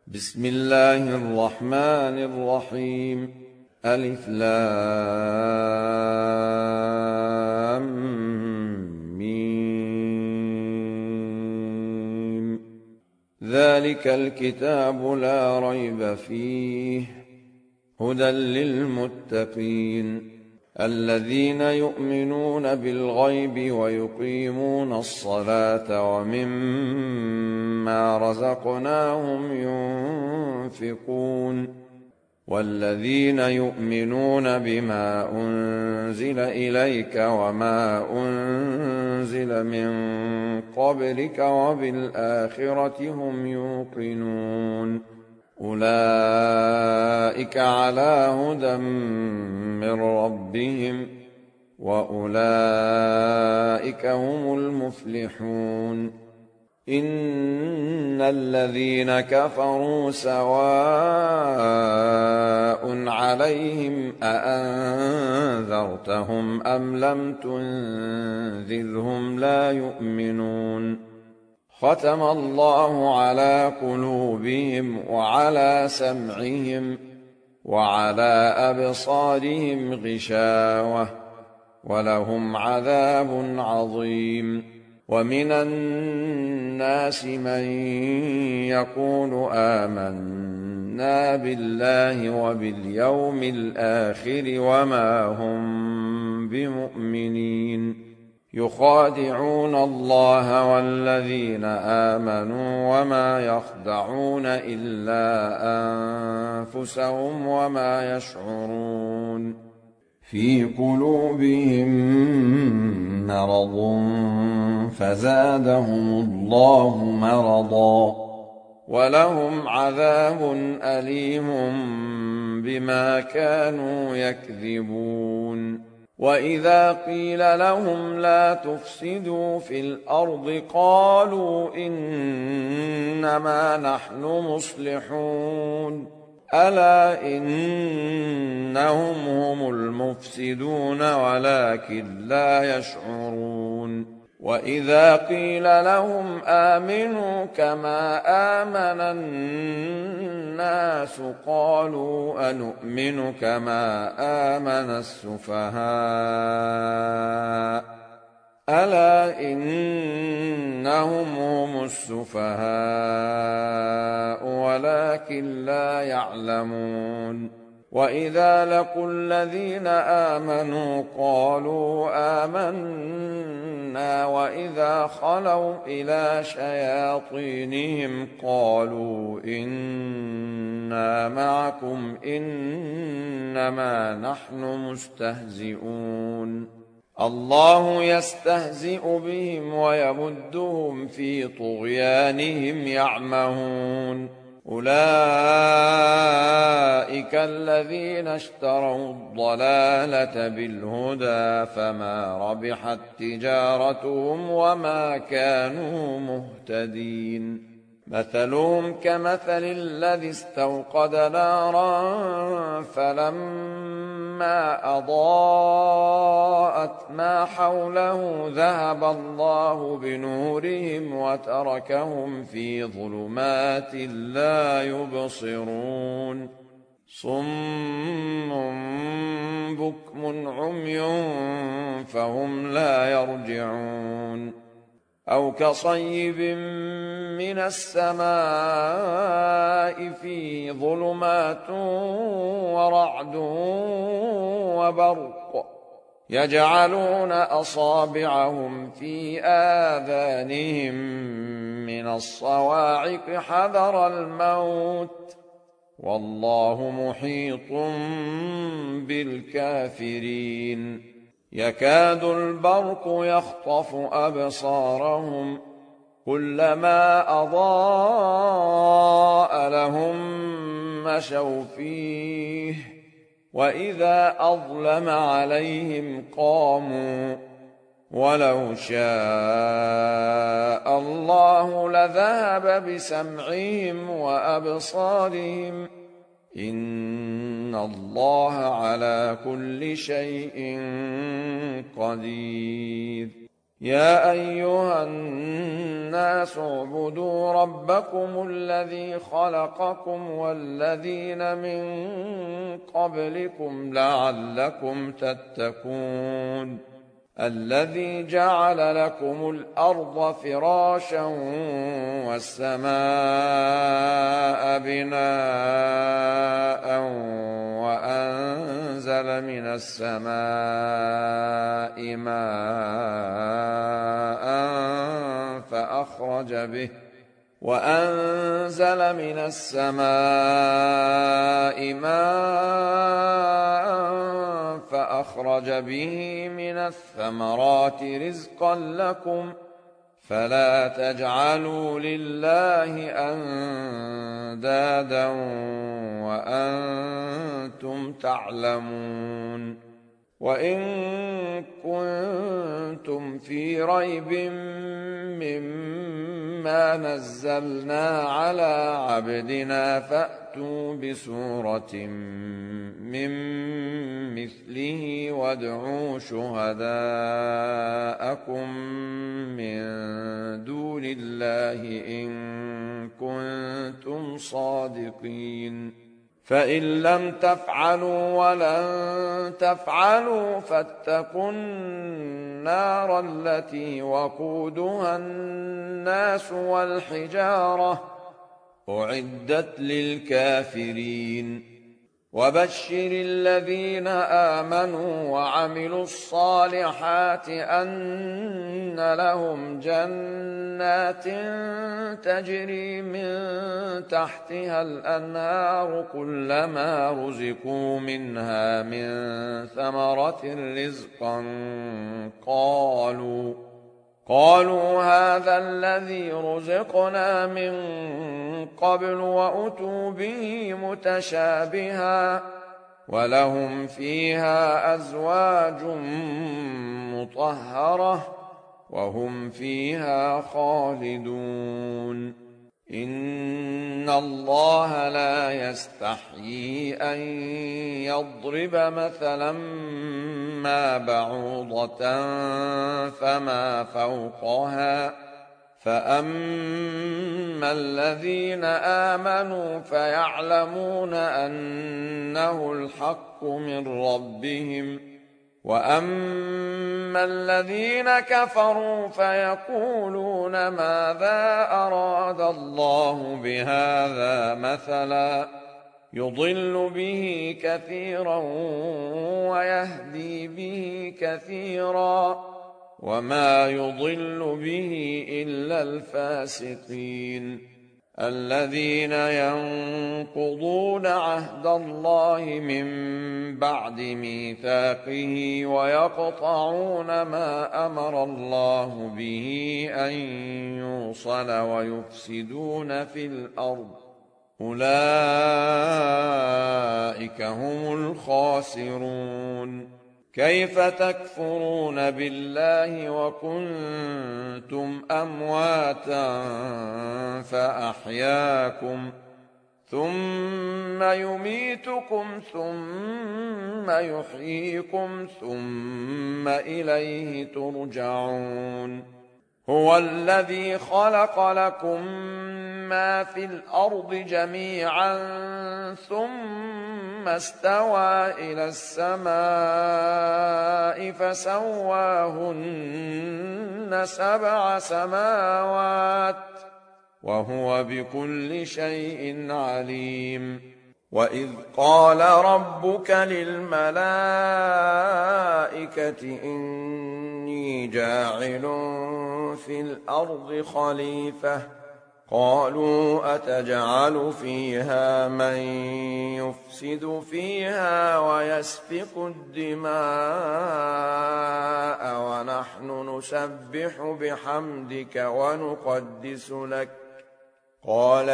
بسم الله الرحمن الرحيم. ألف لام ميم. ذلك الكتاب لا ريب فيه هدى للمتقين الذين يؤمنون بالغيب ويقيمون الصلاة ومما رزقناهم ينفقون والذين يؤمنون بما أنزل إليك وما أنزل من قبلك وبالآخرة هم يوقنون أولئك على هدى من ربهم وأولئك هم المفلحون. إن الذين كفروا سواء عليهم أأنذرتهم أم لم تنذرهم لا يؤمنون. ختم الله على قلوبهم وعلى سمعهم وعلى أبصارهم غشاوة ولهم عذاب عظيم. ومن الناس من يقول آمنا بالله وباليوم الآخر وما هم بمؤمنين يخادعون الله والذين آمنوا وما يخدعون إلا أنفسهم وما يشعرون. في قلوبهم مرض فزادهم الله مرضا ولهم عذاب أليم بما كانوا يكذبون. وإذا قيل لهم لا تفسدوا في الأرض قالوا إنما نحن مصلحون ألا إنهم هم المفسدون ولكن لا يشعرون. وإذا قيل لهم آمنوا كما آمن الناس قالوا أنؤمن كما آمن السفهاء ألا إنهم هم السفهاء ولكن لا يعلمون. وإذا لقوا الذين آمنوا قالوا آمنا وإذا خلوا إلى شياطينهم قالوا إنا معكم إنما نحن مستهزئون. الله يستهزئ بهم ويمدهم في طغيانهم يعمهون. أولئك الذين اشتروا الضلالة بالهدى فما ربحت تجارتهم وما كانوا مهتدين. مثلهم كمثل الذي استوقد نارا فلما أضاءت ما حوله ذهب الله بنورهم وتركهم في ظلمات لا يبصرون. صم بكم عمي فهم لا يرجعون. أو كصيب من السماء في ظلمات ورعد وبرق يجعلون أصابعهم في آذانهم من الصواعق حذر الموت والله محيط بالكافرين. يكاد البرق يخطف أبصارهم كلما أضاء لهم مشوا فيه وإذا أظلم عليهم قاموا ولو شاء الله لذهب بسمعهم وأبصارهم إن الله على كل شيء قدير. يا أيها الناس اعبدوا ربكم الذي خلقكم والذين من قبلكم لعلكم تتقون الذي جعل لكم الأرض فراشا والسماء بناء وأنزل من السماء ماء فأخرج به من الثمرات رزقا لكم فلا تجعلوا لله أندادا وأنتم تعلمون وإن كنتم في ريب مما نزلنا على عبدنا فأتوا بسورة من مثله وادعوا شهداءكم من دون الله إن كنتم صادقين فإن لم تفعلوا ولن تفعلوا فاتقوا النار التي وقودها الناس والحجارة أعدت للكافرين وبشر الذين آمنوا وعملوا الصالحات أن لهم جنات تجري من تحتها الأنهار كلما رزقوا منها من ثمرة رزقا قالوا هذا الذي رزقنا من قبل وأتوا به متشابها ولهم فيها أزواج مطهرة وهم فيها خالدون إن الله لا يستحيي أن يضرب مثلا ما بعوضة فما فوقها فأما الذين آمنوا فيعلمون أنه الحق من ربهم وأما الذين كفروا فيقولون ماذا أراد الله بهذا مثلا يضل به كثيرا ويهدي به كثيرا وما يضل به إلا الفاسقين الذين ينقضون عهد الله من بعد ميثاقه ويقطعون ما أمر الله به أن يوصل ويفسدون في الأرض أولئك هم الخاسرون كيف تكفرون بالله وكنتم أمواتا فأحياكم ثم يميتكم ثم يحييكم ثم إليه ترجعون هو الذي خلق لكم ما في الأرض جميعا ثم استوى إلى السماء فسواهن 7 سماوات وهو بكل شيء عليم وإذ قال ربك للملائكة إني جاعل في الأرض خليفة قالوا أتجعل فيها من يفسد فيها ويسفك الدماء ونحن نسبح بحمدك ونقدس لك قال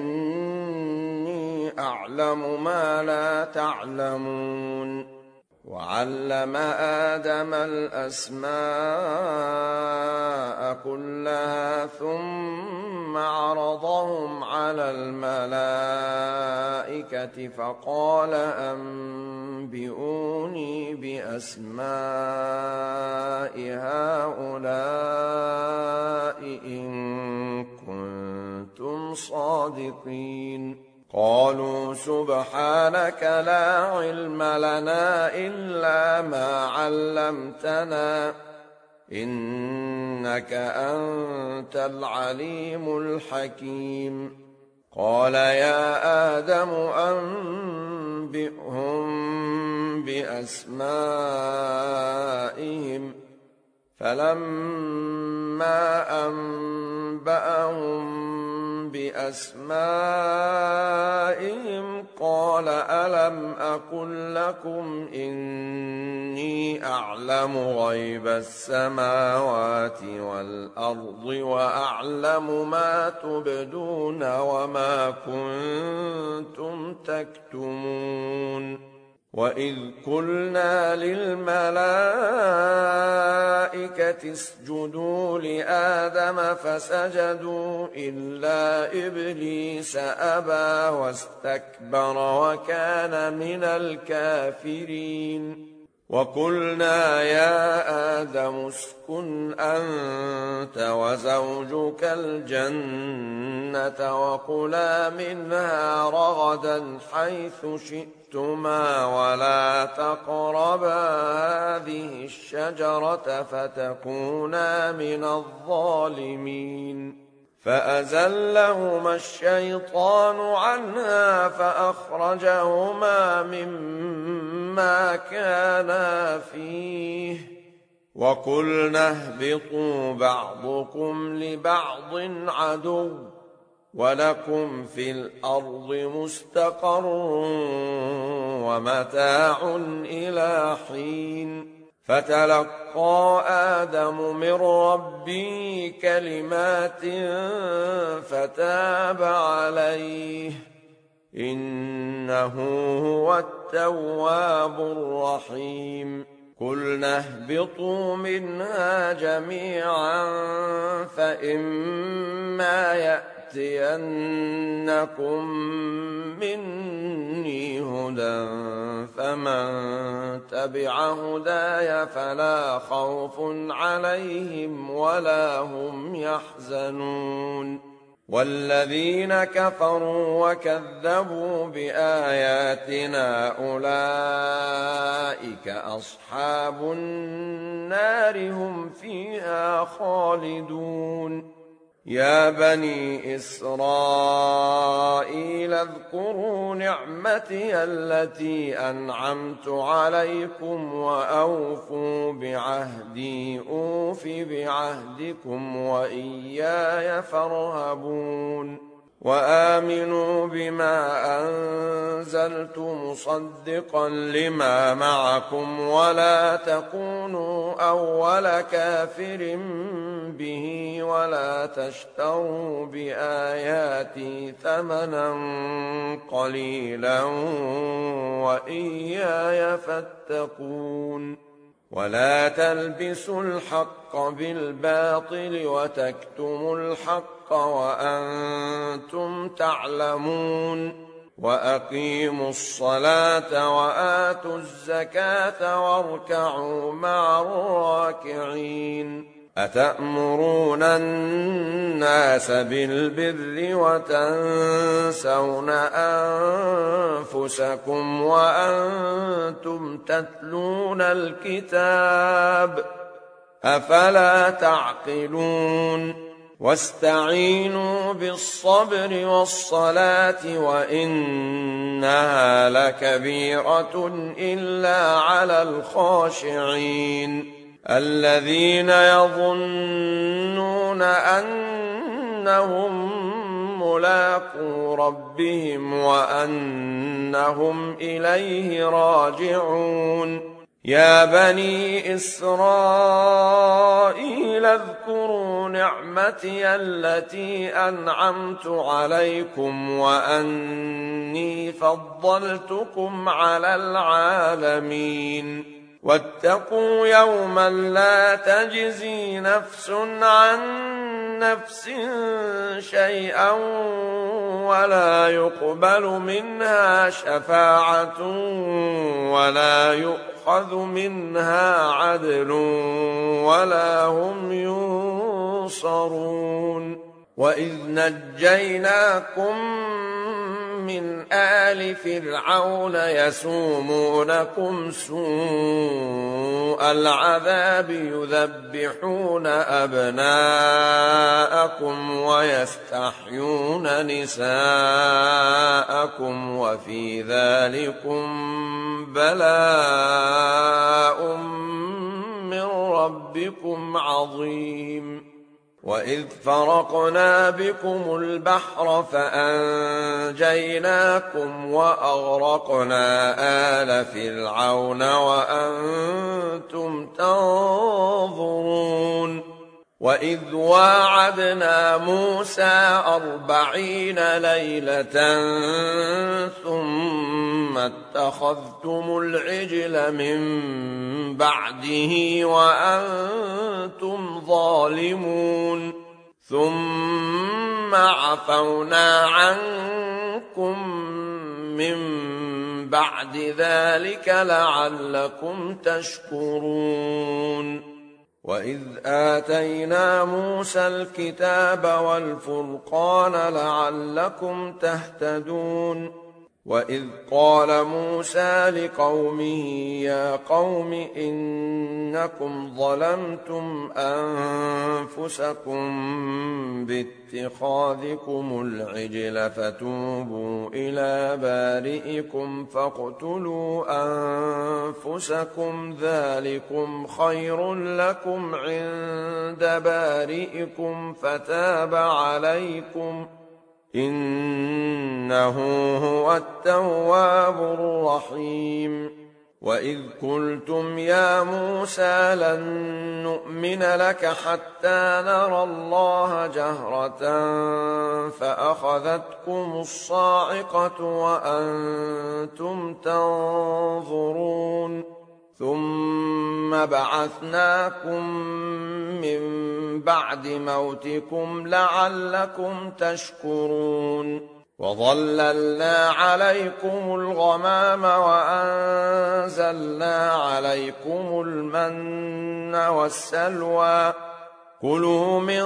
إني أعلم ما لا تعلمون وعلم آدم الأسماء كلها ثم عرضهم على الملائكة فقال أنبئوني بأسماء هؤلاء إن كنتم صادقين قالوا سبحانك لا علم لنا إلا ما علمتنا إنك أنت العليم الحكيم قال يا آدم أنبئهم بأسمائهم فلما أنبأهم بأسمائهم قال ألم أقل لكم إني أعلم غيب السماوات والأرض وأعلم ما تبدون وما كنتم تكتمون وإذ قلنا للملائكة اسجدوا لآدم فسجدوا إلا إبليس أبى واستكبر وكان من الكافرين وقلنا يا آدم اسكن أنت وزوجك الجنة وكلا منها رغدا حيث شئتما ولا تقربا هذه الشجرة فتكونا من الظالمين فأزلهما الشيطان عنها فأخرجهما مما كانا فيه وقلنا اهبطوا بعضكم لبعض عدو ولكم في الأرض مستقر ومتاع إلى حين فتلقى آدم من ربه كلمات فتاب عليه إنه هو التواب الرحيم قلنا اهبطوا منها جميعا فإما يأتينكم مني هدى فمن تبع هداي فلا خوف عليهم ولا هم يحزنون والذين كفروا وكذبوا بآياتنا أولئك أصحاب النار هم فيها خالدون يا بني إسرائيل اذكروا نعمتي التي أنعمت عليكم وأوفوا بعهدي أوف بعهدكم وإياي فارهبون وآمنوا بما أنزلت مصدقا لما معكم ولا تكونوا أول كافر به ولا تشتروا بآياتي ثمنا قليلا وإياي فاتقون ولا تلبسوا الحق بالباطل وتكتموا الحق وأنتم تعلمون وأقيموا الصلاة وآتوا الزكاة واركعوا مع الراكعين أتأمرون الناس بالبر وتنسون أنفسكم وأنتم تتلون الكتاب أفلا تعقلون واستعينوا بالصبر والصلاة وإنها لكبيرة إلا على الخاشعين الذين يظنون أنهم ملاقو ربهم وأنهم إليه راجعون يا بني إسرائيل اذكروا نعمتي التي أنعمت عليكم وأني فضلتكم على العالمين واتقوا يوما لا تجزي نفس عن نفس شيئا ولا يقبل منها شفاعة ولا يؤخذ منها عدل ولا هم ينصرون وإذ نجيناكم من آل فرعون يسومونكم سوء العذاب يذبحون أبناءكم ويستحيون نساءكم وفي ذلكم بلاء من ربكم عظيم وإذ فرقنا بكم البحر فأنجيناكم وأغرقنا آل فرعون وأنتم تنظرون وإذ واعدنا موسى 40 ليلة ثم اتخذتم العجل من بعده وأنتم ظالمون ثم عفونا عنكم من بعد ذلك لعلكم تشكرون وإذ آتينا موسى الكتاب والفرقان لعلكم تهتدون وإذ قال موسى لقومه يا قوم إنكم ظلمتم أنفسكم باتخاذكم العجل فتوبوا إلى بارئكم فاقتلوا أنفسكم ذلكم خير لكم عند بارئكم فتاب عليكم إنه هو التواب الرحيم وإذ قلتم يا موسى لن نؤمن لك حتى نرى الله جهرة فأخذتكم الصاعقة وأنتم تنظرون ثم بعثناكم من بعد موتكم لعلكم تشكرون وظللنا عليكم الغمام وأنزلنا عليكم المن والسلوى كلوا من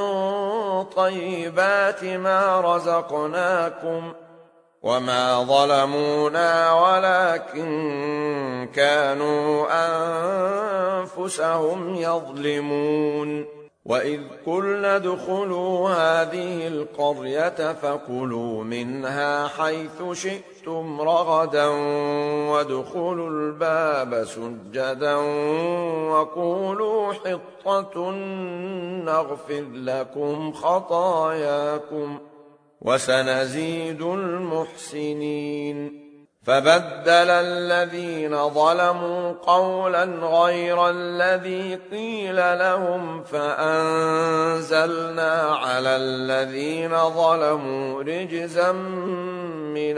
طيبات ما رزقناكم وما ظلمونا ولكن كانوا أنفسهم يظلمون وإذ قلنا ادخلوا هذه القرية فكلوا منها حيث شئتم رغدا وادخلوا الباب سجدا وقولوا حطة نغفر لكم خطاياكم وسنزيد المحسنين فبدل الذين ظلموا قولا غير الذي قيل لهم فأنزلنا على الذين ظلموا رجزا من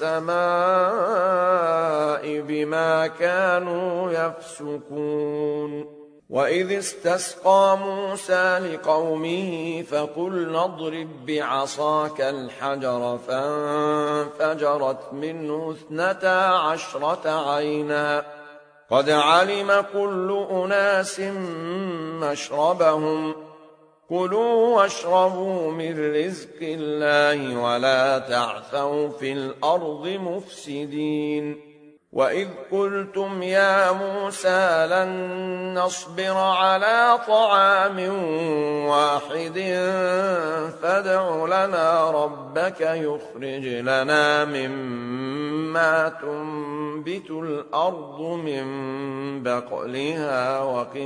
السماء بما كانوا يفسقون وإذ استسقى موسى لقومه فقلنا اضرب بعصاك الحجر فانفجرت منه 12 عينا قد علم كل أناس مشربهم كلوا واشربوا من رزق الله ولا تعثوا في الأرض مفسدين وإذ قلتم يا موسى لن نصبر على طعام واحد فادع لنا ربك يخرج لنا مما تنبت الأرض من بقلها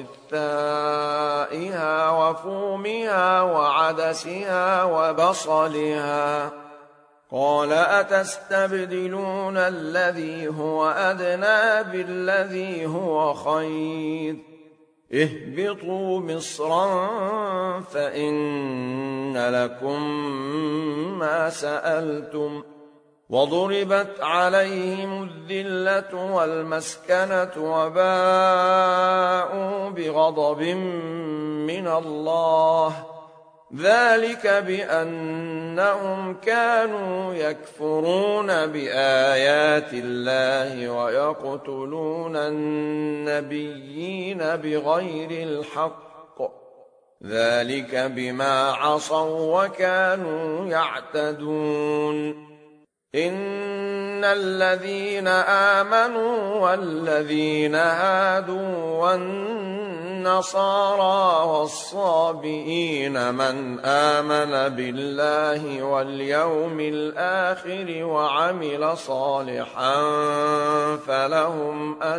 وقثائها وفومها وعدسها وبصلها قال أتستبدلون الذي هو أدنى بالذي هو خير اهبطوا مصرا فإن لكم ما سألتم وضربت عليهم الذلة والمسكنة وباءوا بغضب من الله ذلك بأنهم كانوا يكفرون بآيات الله ويقتلون النبيين بغير الحق، ذلك بما عصوا وكانوا يعتدون. إن الذين آمنوا والذين هادوا والنصارى والصابئين من آمن بالله واليوم الآخر وعمل صالحا فلهم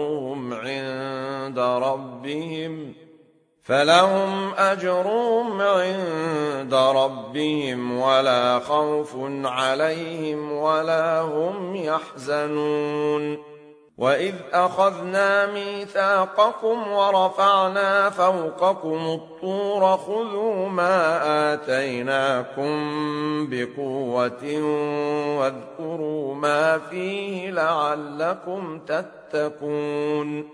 أجرهم عند ربهم ولا خوف عليهم ولا هم يحزنون. وإذ أخذنا ميثاقكم ورفعنا فوقكم الطور خذوا ما آتيناكم بقوة واذكروا ما فيه لعلكم تتقون.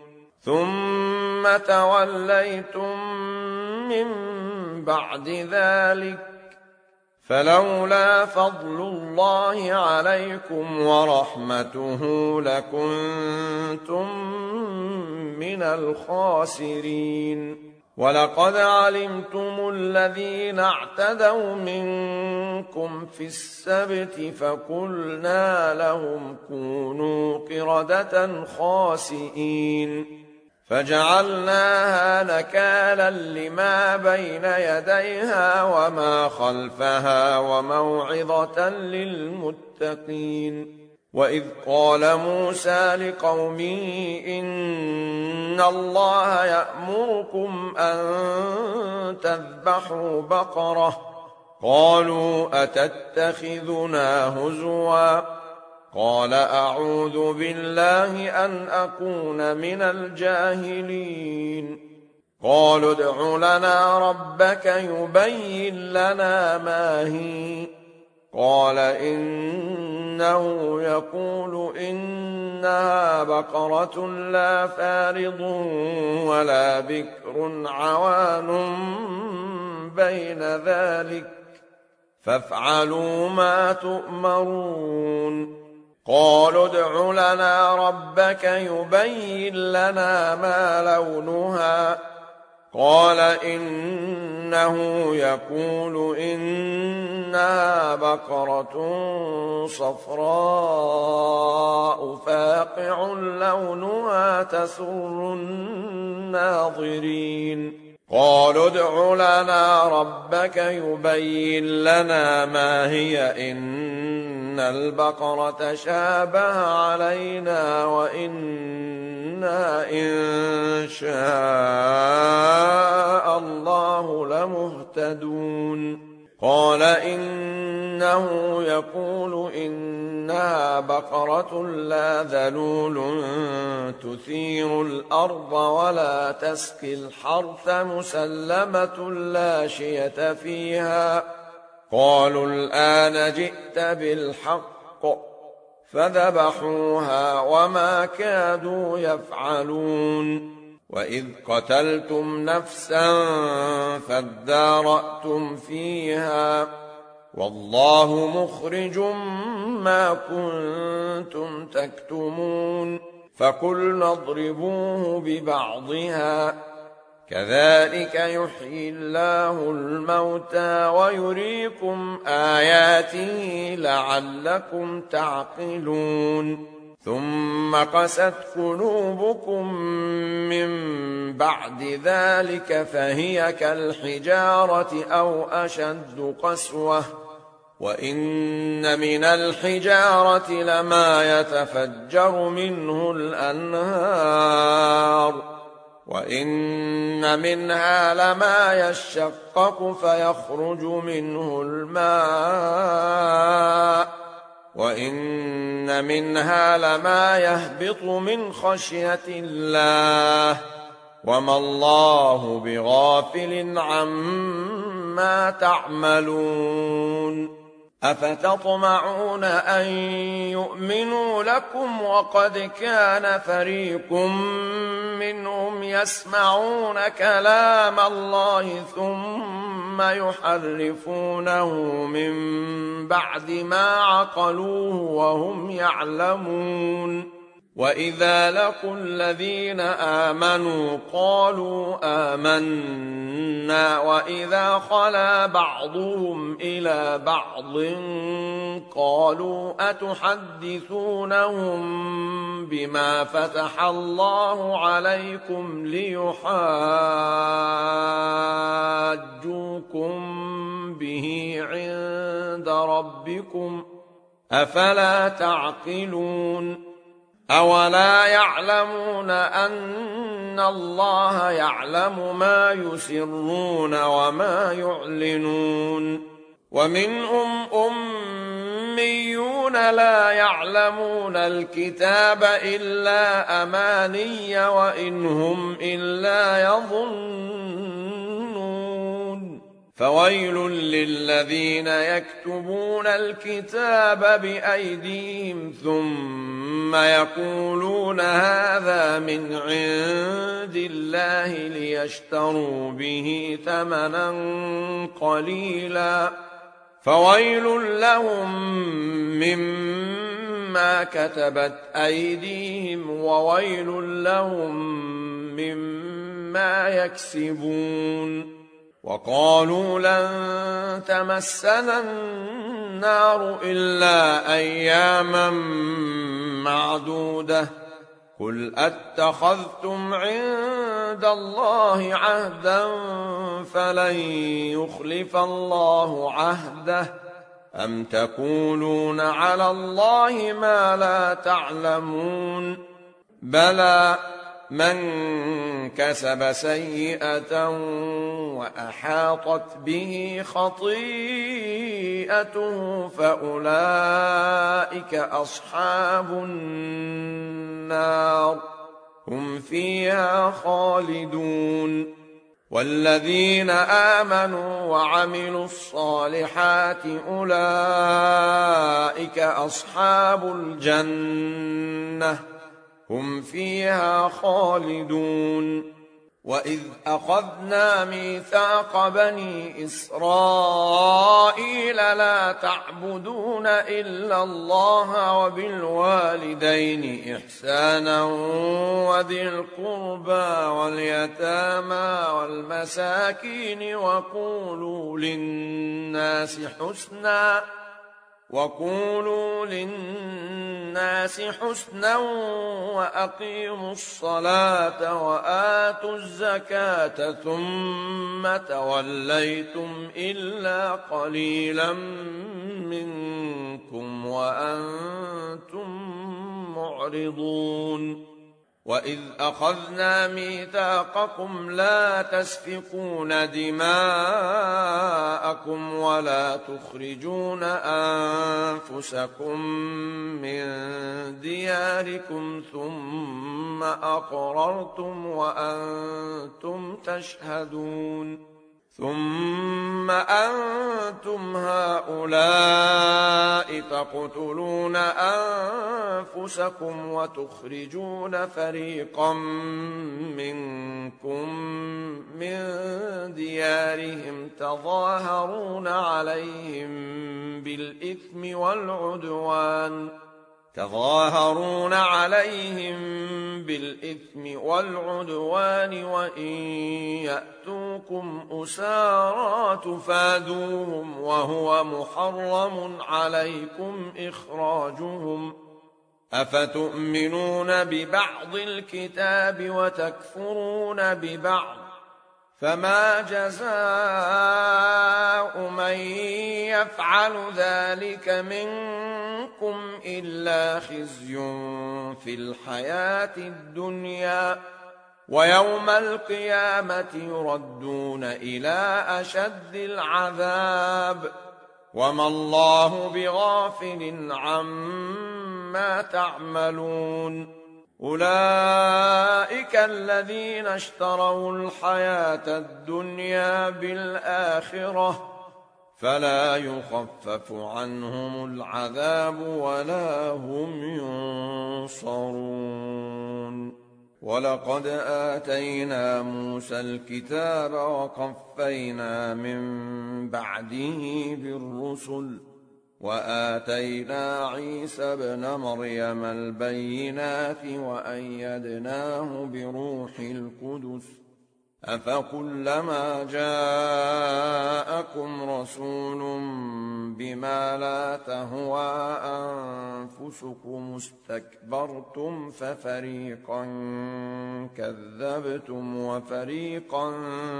ثم توليتم من بعد ذلك فلولا فضل الله عليكم ورحمته لكنتم من الخاسرين. ولقد علمتم الذين اعتدوا منكم في السبت فقلنا لهم كونوا قردة خاسئين فجعلناها نكالا لما بين يديها وما خلفها وموعظة للمتقين. وإذ قال موسى لقومه إن الله يأمركم أن تذبحوا بقرة قالوا أتتخذنا هزوا قال أعوذ بالله أن أكون من الجاهلين. قالوا ادع لنا ربك يبين لنا ما هي قال إنه يقول إنها بقرة لا فارض ولا بكر عوان بين ذلك فافعلوا ما تؤمرون. قالوا ادع لنا ربك يبين لنا ما لونها قال إنه يقول إنها بقرة صفراء فاقع لونها تسر الناظرين. قالوا ادع لنا ربك يبين لنا ما هي إن البقرة شابه علينا وإنا إن شاء الله لمهتدون. قال إنه يقول إنها بقرة لا ذلول تثير الأرض ولا تسقي الحرث مسلمة لا شية فيها. قالوا الآن جئت بالحق فذبحوها وما كادوا يفعلون. وإذ قتلتم نفسا فادارأتم فيها والله مخرج ما كنتم تكتمون فقلنا اضربوه ببعضها كذلك يحيي الله الموتى ويريكم آياته لعلكم تعقلون. ثم قست قلوبكم من بعد ذلك فهي كالحجارة أو أشد قسوة وإن من الحجارة لما يتفجر منه الأنهار وإن منها لما يشقق فيخرج منه الماء وإن منها لما يهبط من خشية الله وما الله بغافل عما تعملون. أفتطمعون أن يؤمنوا لكم وقد كان فريق منهم يسمعون كلام الله ثم يحرفونه من بعد ما عقلوه وهم يعلمون وإذا لقوا الذين آمنوا قالوا آمنا وإذا خلا بعضهم إلى بعض قالوا أتحدثونهم بما فتح الله عليكم ليحاجوكم به عند ربكم أفلا تعقلون أولا يعلمون أن الله يعلم ما يسرون وما يعلنون ومنهم أميون لا يعلمون الكتاب إلا أماني وإن هم إلا يظنون فويل للذين يكتبون الكتاب بأيديهم ثم يقولون هذا من عند الله ليشتروا به ثمنا قليلا فويل لهم مما كتبت أيديهم وويل لهم مما يكسبون وقالوا لن تمسنا النار إلا أياما معدودة قل أتخذتم عند الله عهدا فلن يخلف الله عهده أم تقولون على الله ما لا تعلمون بلى من كسب سيئة وأحاطت به خطيئته فأولئك أصحاب النار هم فيها خالدون والذين آمنوا وعملوا الصالحات أولئك أصحاب الجنة هم فيها خالدون وإذ أخذنا ميثاق بني إسرائيل لا تعبدون إلا الله وبالوالدين إحسانا وذي القربى واليتامى والمساكين وقولوا للناس حسنا وأقيموا الصلاة وآتوا الزكاة ثم توليتم إلا قليلا منكم وأنتم معرضون وإذ أخذنا ميثاقكم لا تسفكون دماءكم ولا تخرجون أنفسكم من دياركم ثم أقررتم وأنتم تشهدون ثم أنتم هؤلاء تقتلون أنفسكم وتخرجون فريقا منكم من ديارهم تظاهرون عليهم بالإثم والعدوان وإن يأتوكم أسارى تفادوهم وهو محرم عليكم إخراجهم أفتؤمنون ببعض الكتاب وتكفرون ببعض فما جزاء من يفعل ذلك منكم إلا خزي في الحياة الدنيا ويوم القيامة يردون إلى أشد العذاب وما الله بغافل عما تعملون أولئك الذين اشتروا الحياة الدنيا بالآخرة فلا يخفف عنهم العذاب ولا هم ينصرون. ولقد آتينا موسى الكتاب وقفينا من بعده بالرسل وآتينا عيسى ابن مريم البينات وأيدناه بروح القدس أفكلما جاءكم رسول بما لا تهوى أنفسكم استكبرتم ففريقا كذبتم وفريقا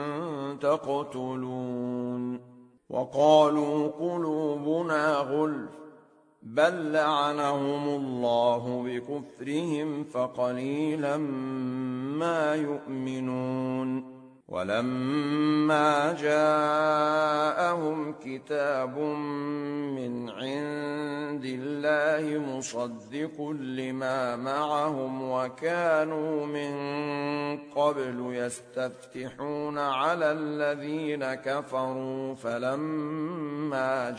تقتلون. وقالوا قلوبنا غلف بل لعنهم الله بكفرهم فقليلا ما يؤمنون. ولما جاءهم كتاب من عند الله مصدق لما معهم وكانوا من قبل يستفتحون على الذين كفروا فلما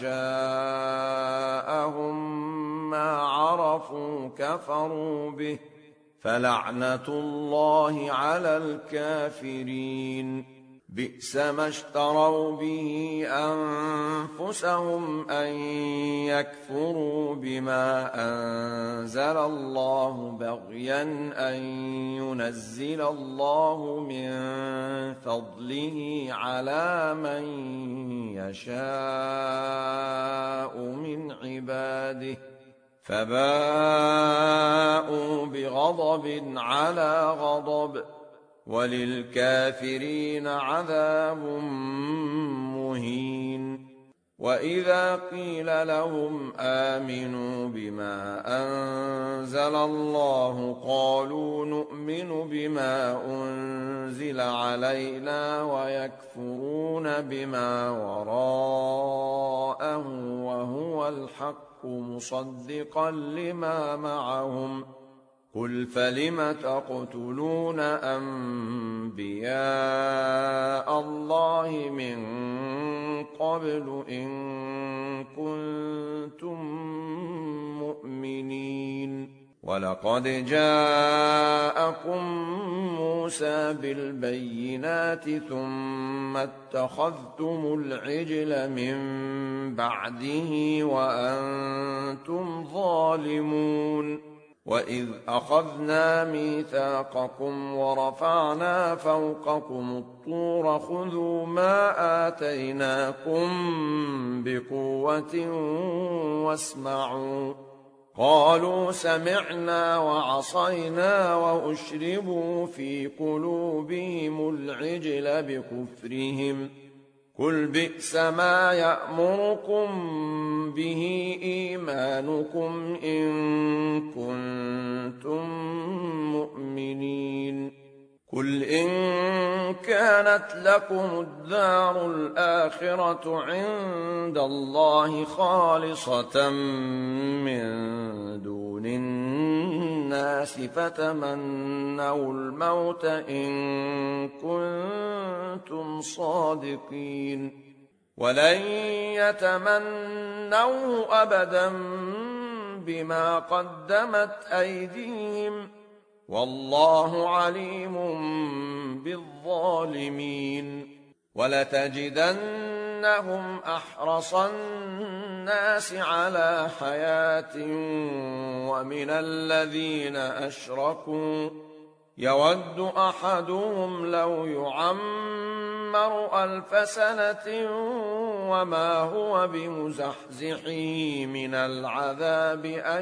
جاءهم ما عرفوا كفروا به فلعنة الله على الكافرين. بئس ما اشتروا به أنفسهم أن يكفروا بما أنزل الله بغيا أن ينزل الله من فضله على من يشاء من عباده فباءوا بغضب على غضب وللكافرين عذاب مهين. وإذا قيل لهم آمنوا بما أنزل الله قالوا نؤمن بما أنزل علينا ويكفرون بما وراءه وهو الحق مصدقا لما معهم قل فلم تقتلون أنبياء الله من قبل إن كنتم مؤمنين. ولقد جاءكم موسى بالبينات ثم اتخذتم العجل من بعده وأنتم ظالمون. وإذ أخذنا ميثاقكم ورفعنا فوقكم الطور خذوا ما آتيناكم بقوة واسمعوا قالوا سمعنا وعصينا وأشربوا في قلوبهم العجل بكفرهم قل بئس ما يأمركم به إيمانكم إن كنتم مؤمنين. قل إن كانت لكم الدار الآخرة عند الله خالصة من دون الناس فتمنوا الموت إن كنتم صادقين ولن يتمنوا أبدا بما قدمت أيديهم والله عليم بالظالمين. ولتجدنهم أحرص الناس على حياة ومن الذين أشركوا يود أحدهم لو يعمر 1000 سنة وما هو بمزحزحه من العذاب أن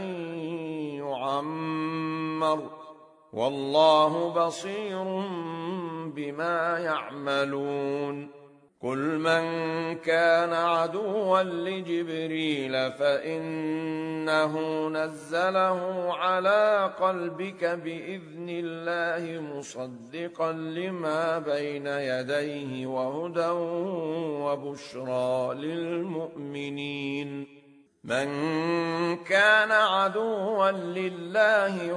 يعمر والله بصير بما يعملون. قل من كان عدوا لجبريل فإنه نزله على قلبك بإذن الله مصدقا لما بين يديه وهدى وبشرى للمؤمنين. من كان عدوا لله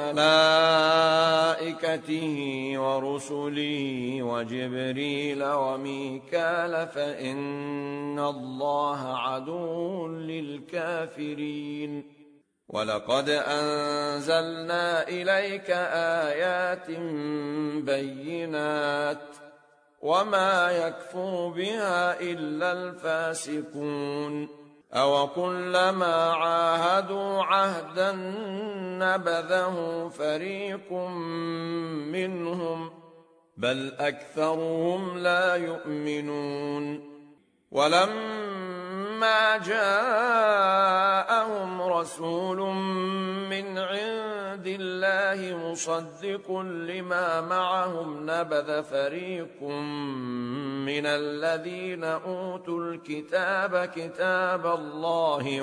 وملائكته ورسله وجبريل وميكال فإن الله عدو للكافرين ولقد أنزلنا إليك آيات بينات وما يكفر بها إلا الفاسقون أوكلما عاهدوا عهدا نبذه فريق منهم بل أكثرهم لا يؤمنون ولما جاءهم رسول من عند الله مصدق لما معهم نبذ فريق من الذين أوتوا الكتاب كتاب الله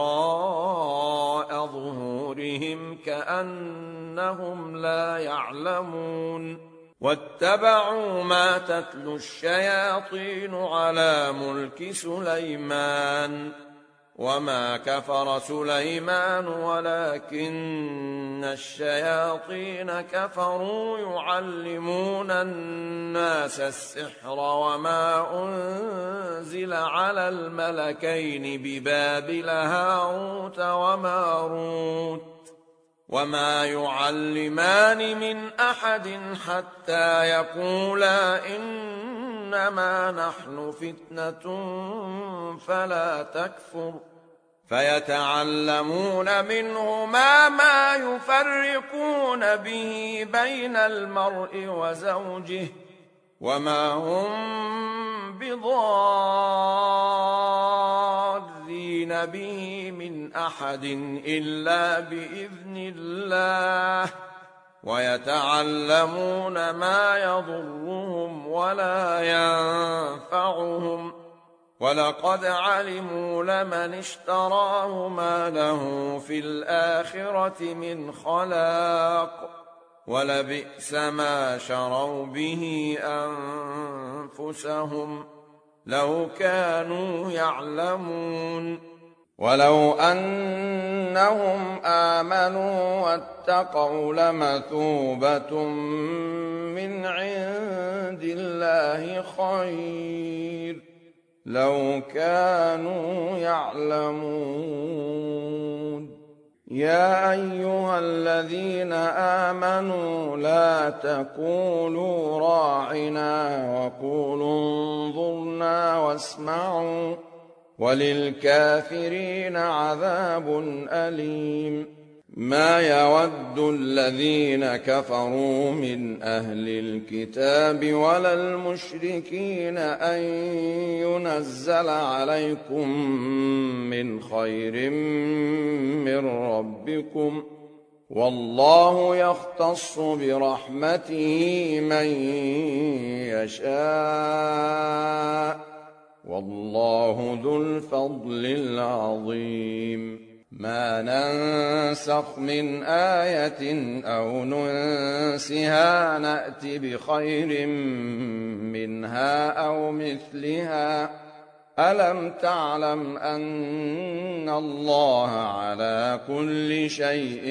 وراء ظهورهم كأنهم لا يعلمون واتبعوا ما تتلو الشياطين على ملك سليمان وما كفر سليمان ولكن الشياطين كفروا يعلمون الناس السحر وما أنزل على الملكين ببابل هاروت وماروت وما يعلمان من أحد حتى يقولا إنما نحن فتنة فلا تكفر فيتعلمون منهما ما يفرقون به بين المرء وزوجه وما هم بضارين به من أحد إلا بإذن الله ويتعلمون ما يضرهم ولا ينفعهم ولقد علموا لمن اشتراه ما له في الآخرة من خلاق ولبئس ما شروا به أنفسهم لو كانوا يعلمون ولو أنهم آمنوا واتقوا لمثوبة من عند الله خير لو كانوا يعلمون يا أيها الذين آمنوا لا تقولوا راعنا وقولوا انظرنا واسمعوا وللكافرين عذاب أليم ما يود الذين كفروا من أهل الكتاب ولا المشركين أن ينزل عليكم من خير من ربكم والله يختص برحمته من يشاء والله ذو الفضل العظيم ما ننسخ من آية أو ننسها نأت بخير منها أو مثلها ألم تعلم أن الله على كل شيء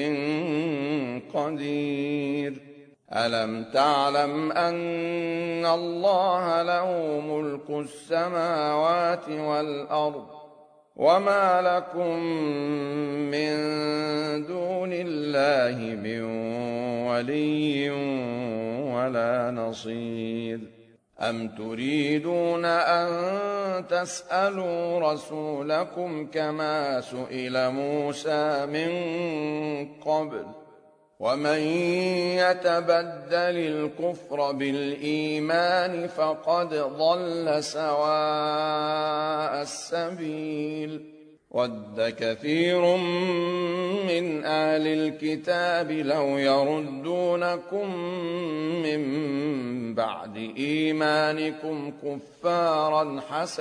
قدير ألم تعلم أن الله له ملك السماوات والأرض وما لكم من دون الله من ولي ولا نصير أم تريدون أن تسألوا رسولكم كما سئل موسى من قبل ومن يتبدل الكفر بالإيمان فقد ضل سواء السبيل ود كثير من أهل الكتاب لو يردونكم من بعد إيمانكم كفارا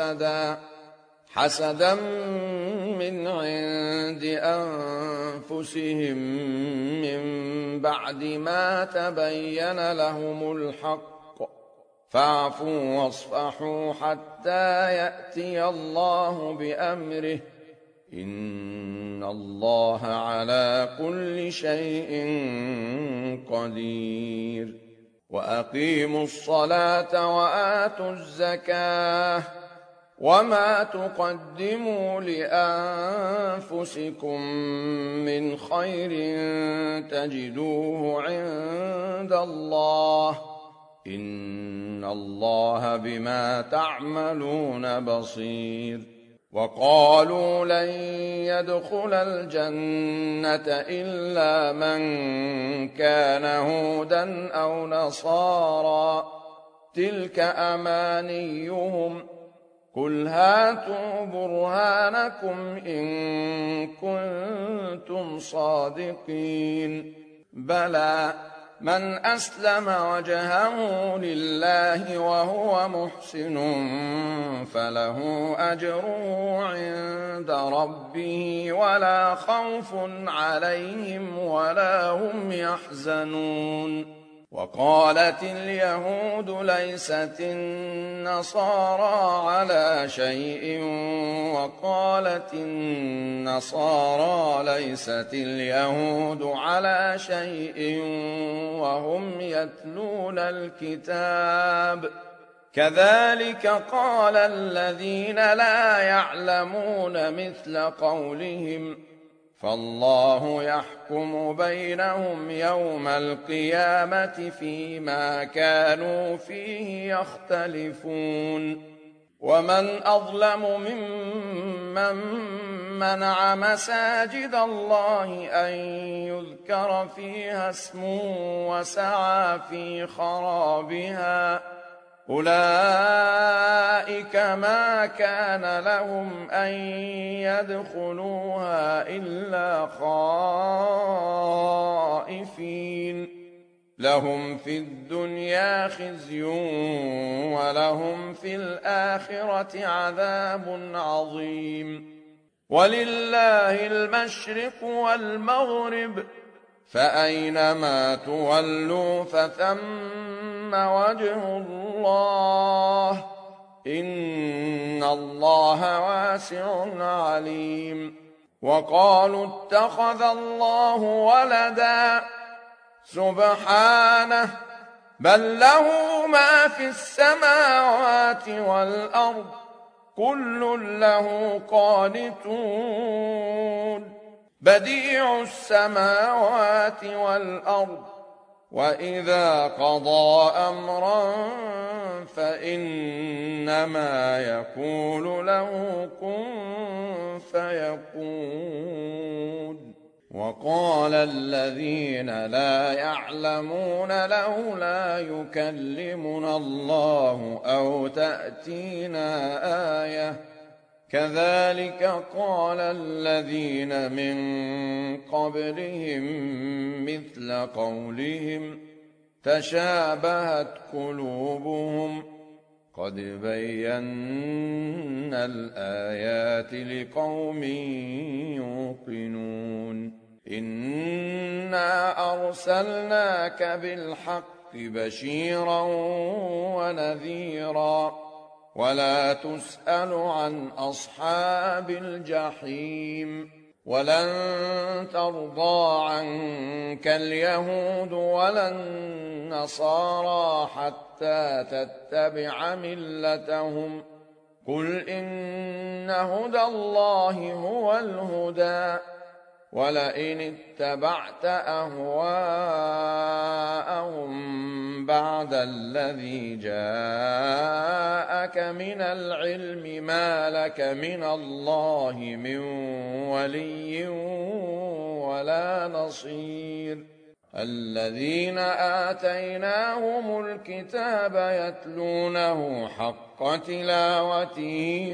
حسدا من عند أنفسهم من بعد ما تبين لهم الحق فاعفوا واصفحوا حتى يأتي الله بأمره إن الله على كل شيء قدير وأقيموا الصلاة وآتوا الزكاة وما تقدموا لأنفسكم من خير تجدوه عند الله إن الله بما تعملون بصير وقالوا لن يدخل الجنة إلا من كان هودا أو نصارى تلك أمانيهم قل هاتوا برهانكم إن كنتم صادقين بلى من أسلم وجهه لله وهو محسن فله أجره عند ربه ولا خوف عليهم ولا هم يحزنون وقالت اليهود ليست النصارى على شيء وقالت النصارى ليست اليهود على شيء وهم يتلون الكتاب كذلك قال الذين لا يعلمون مثل قولهم فالله يحكم بينهم يوم القيامة فيما كانوا فيه يختلفون ومن أظلم ممن منع مساجد الله أن يذكر فيها اسمه وسعى في خرابها أولئك ما كان لهم أن يدخلوها إلا خائفين لهم في الدنيا خزي ولهم في الآخرة عذاب عظيم ولله المشرق والمغرب فأينما تولوا فثم وجه الله إن الله واسع عليم وقالوا اتخذ الله ولدا سبحانه بل له ما في السماوات والأرض كل له قانتون بديع السماوات والأرض وإذا قضى أمرا فإنما يقول له كن فيكون وقال الذين لا يعلمون لولا يكلمنا الله أو تأتينا آية كذلك قال الذين من قبلهم مثل قولهم تشابهت قلوبهم قد بينا الآيات لقوم يوقنون إنا أرسلناك بالحق بشيرا ونذيرا ولا تسأل عن أصحاب الجحيم ولن ترضى عنك اليهود ولا النصارى حتى تتبع ملتهم قل إن هدى الله هو الهدى ولئن اتبعت أهواءهم بعد الذي جاءك من العلم ما لك من الله من ولي ولا نصير الذين آتيناهم الكتاب يتلونه حق تلاوته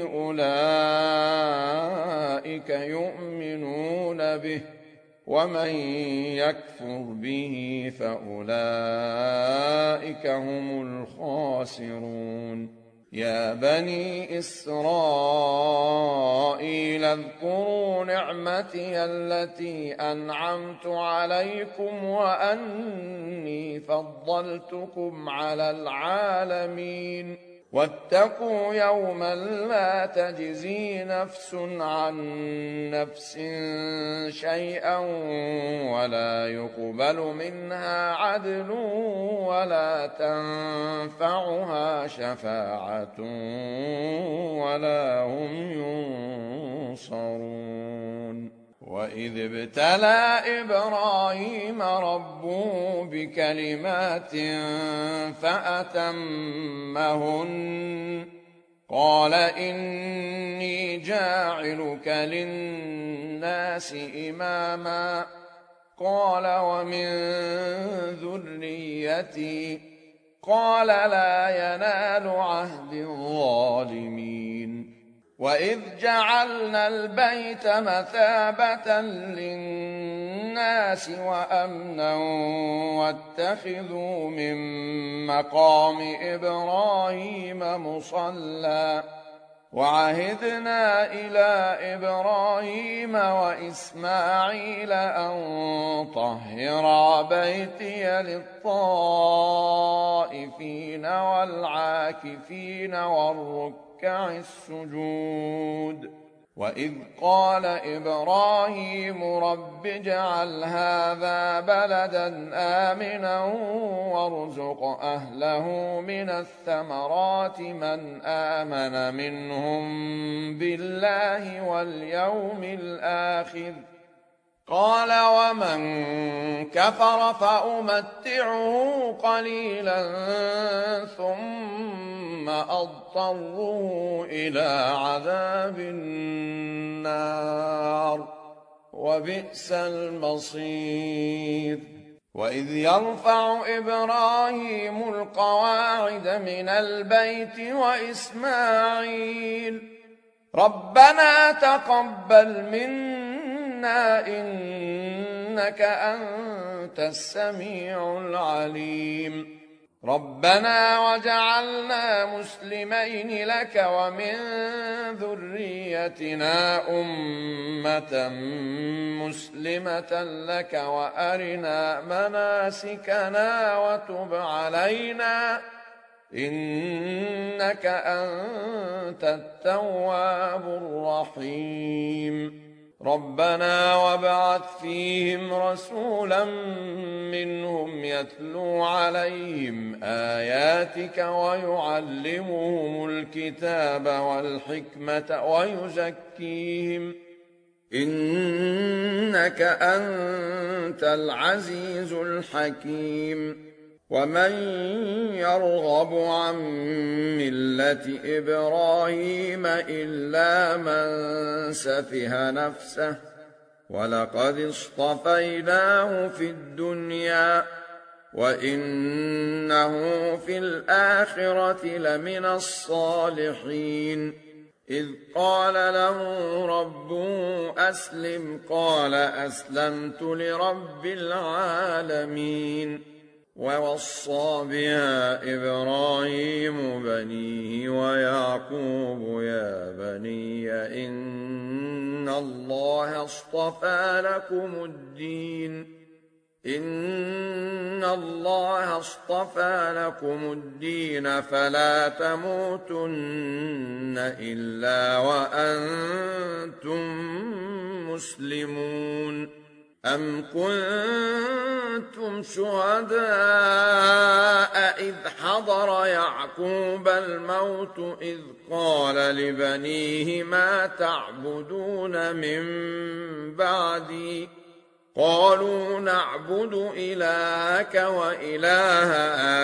أولئك يؤمنون به ومن يكفر به فأولئك هم الخاسرون يا بني إسرائيل اذكروا نعمتي التي أنعمت عليكم وأني فضلتكم على العالمين واتقوا يوما لا تجزي نفس عن نفس شيئا ولا يقبل منها عدل ولا تنفعها شفاعة ولا هم ينصرون. وإذ ابتلى إبراهيم ربه بكلمات فأتمهن قال إني جاعلك للناس إماما قال ومن ذريتي قال لا ينال عهد الظالمين. وإذ جعلنا البيت مثابة للناس وأمنا واتخذوا من مقام إبراهيم مصلى وعهدنا إلى إبراهيم وإسماعيل أن طهرا بيتي للطائفين والعاكفين والركع السجود. وإذ قال إبراهيم رب اجعل هذا بلدا آمنا وارزق أهله من الثمرات من آمن منهم بالله واليوم الآخر قال ومن كفر فأمتعه قليلا ثم أضطره إلى عذاب النار وبئس المصير. وإذ يرفع إبراهيم القواعد من البيت وإسماعيل ربنا تقبل منا إنك أنت السميع العليم ربنا وجعلنا مسلمين لك ومن ذريتنا أمة مسلمة لك وأرنا مناسكنا وتب علينا إنك أنت التواب الرحيم ربنا وابعث فيهم رسولا منهم يتلو عليهم آياتك ويعلمهم الكتاب والحكمة ويزكيهم إنك أنت العزيز الحكيم. ومن يرغب عن ملة إبراهيم إلا من سفه نفسه ولقد اصطفيناه في الدنيا وإنه في الآخرة لمن الصالحين. إذ قال له ربه أسلم قال أسلمت لرب العالمين. ووصى بها إبراهيم بنيه ويعقوب يا بني إن الله اصطفى لكم الدين فلا تموتن إلا وأنتم مسلمون. أم كنتم شهداء إذ حضر يعقوب الموت إذ قال لبنيه ما تعبدون من بعدي قالوا نعبد إلهك وإله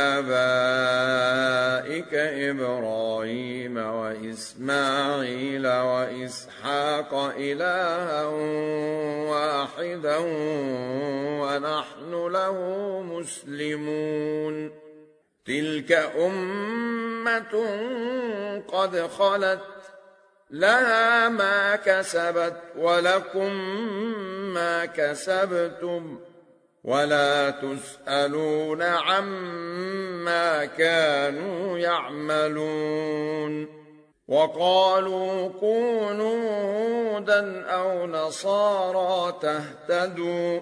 آبائك إبراهيم وإسماعيل وإسحاق إلها واحدا ونحن له مسلمون. تلك أمة قد خلت لها ما كسبت ولكم ما كسبتم ولا تسألون عما كانوا يعملون. وقالوا كونوا هودا أو نصارى تهتدوا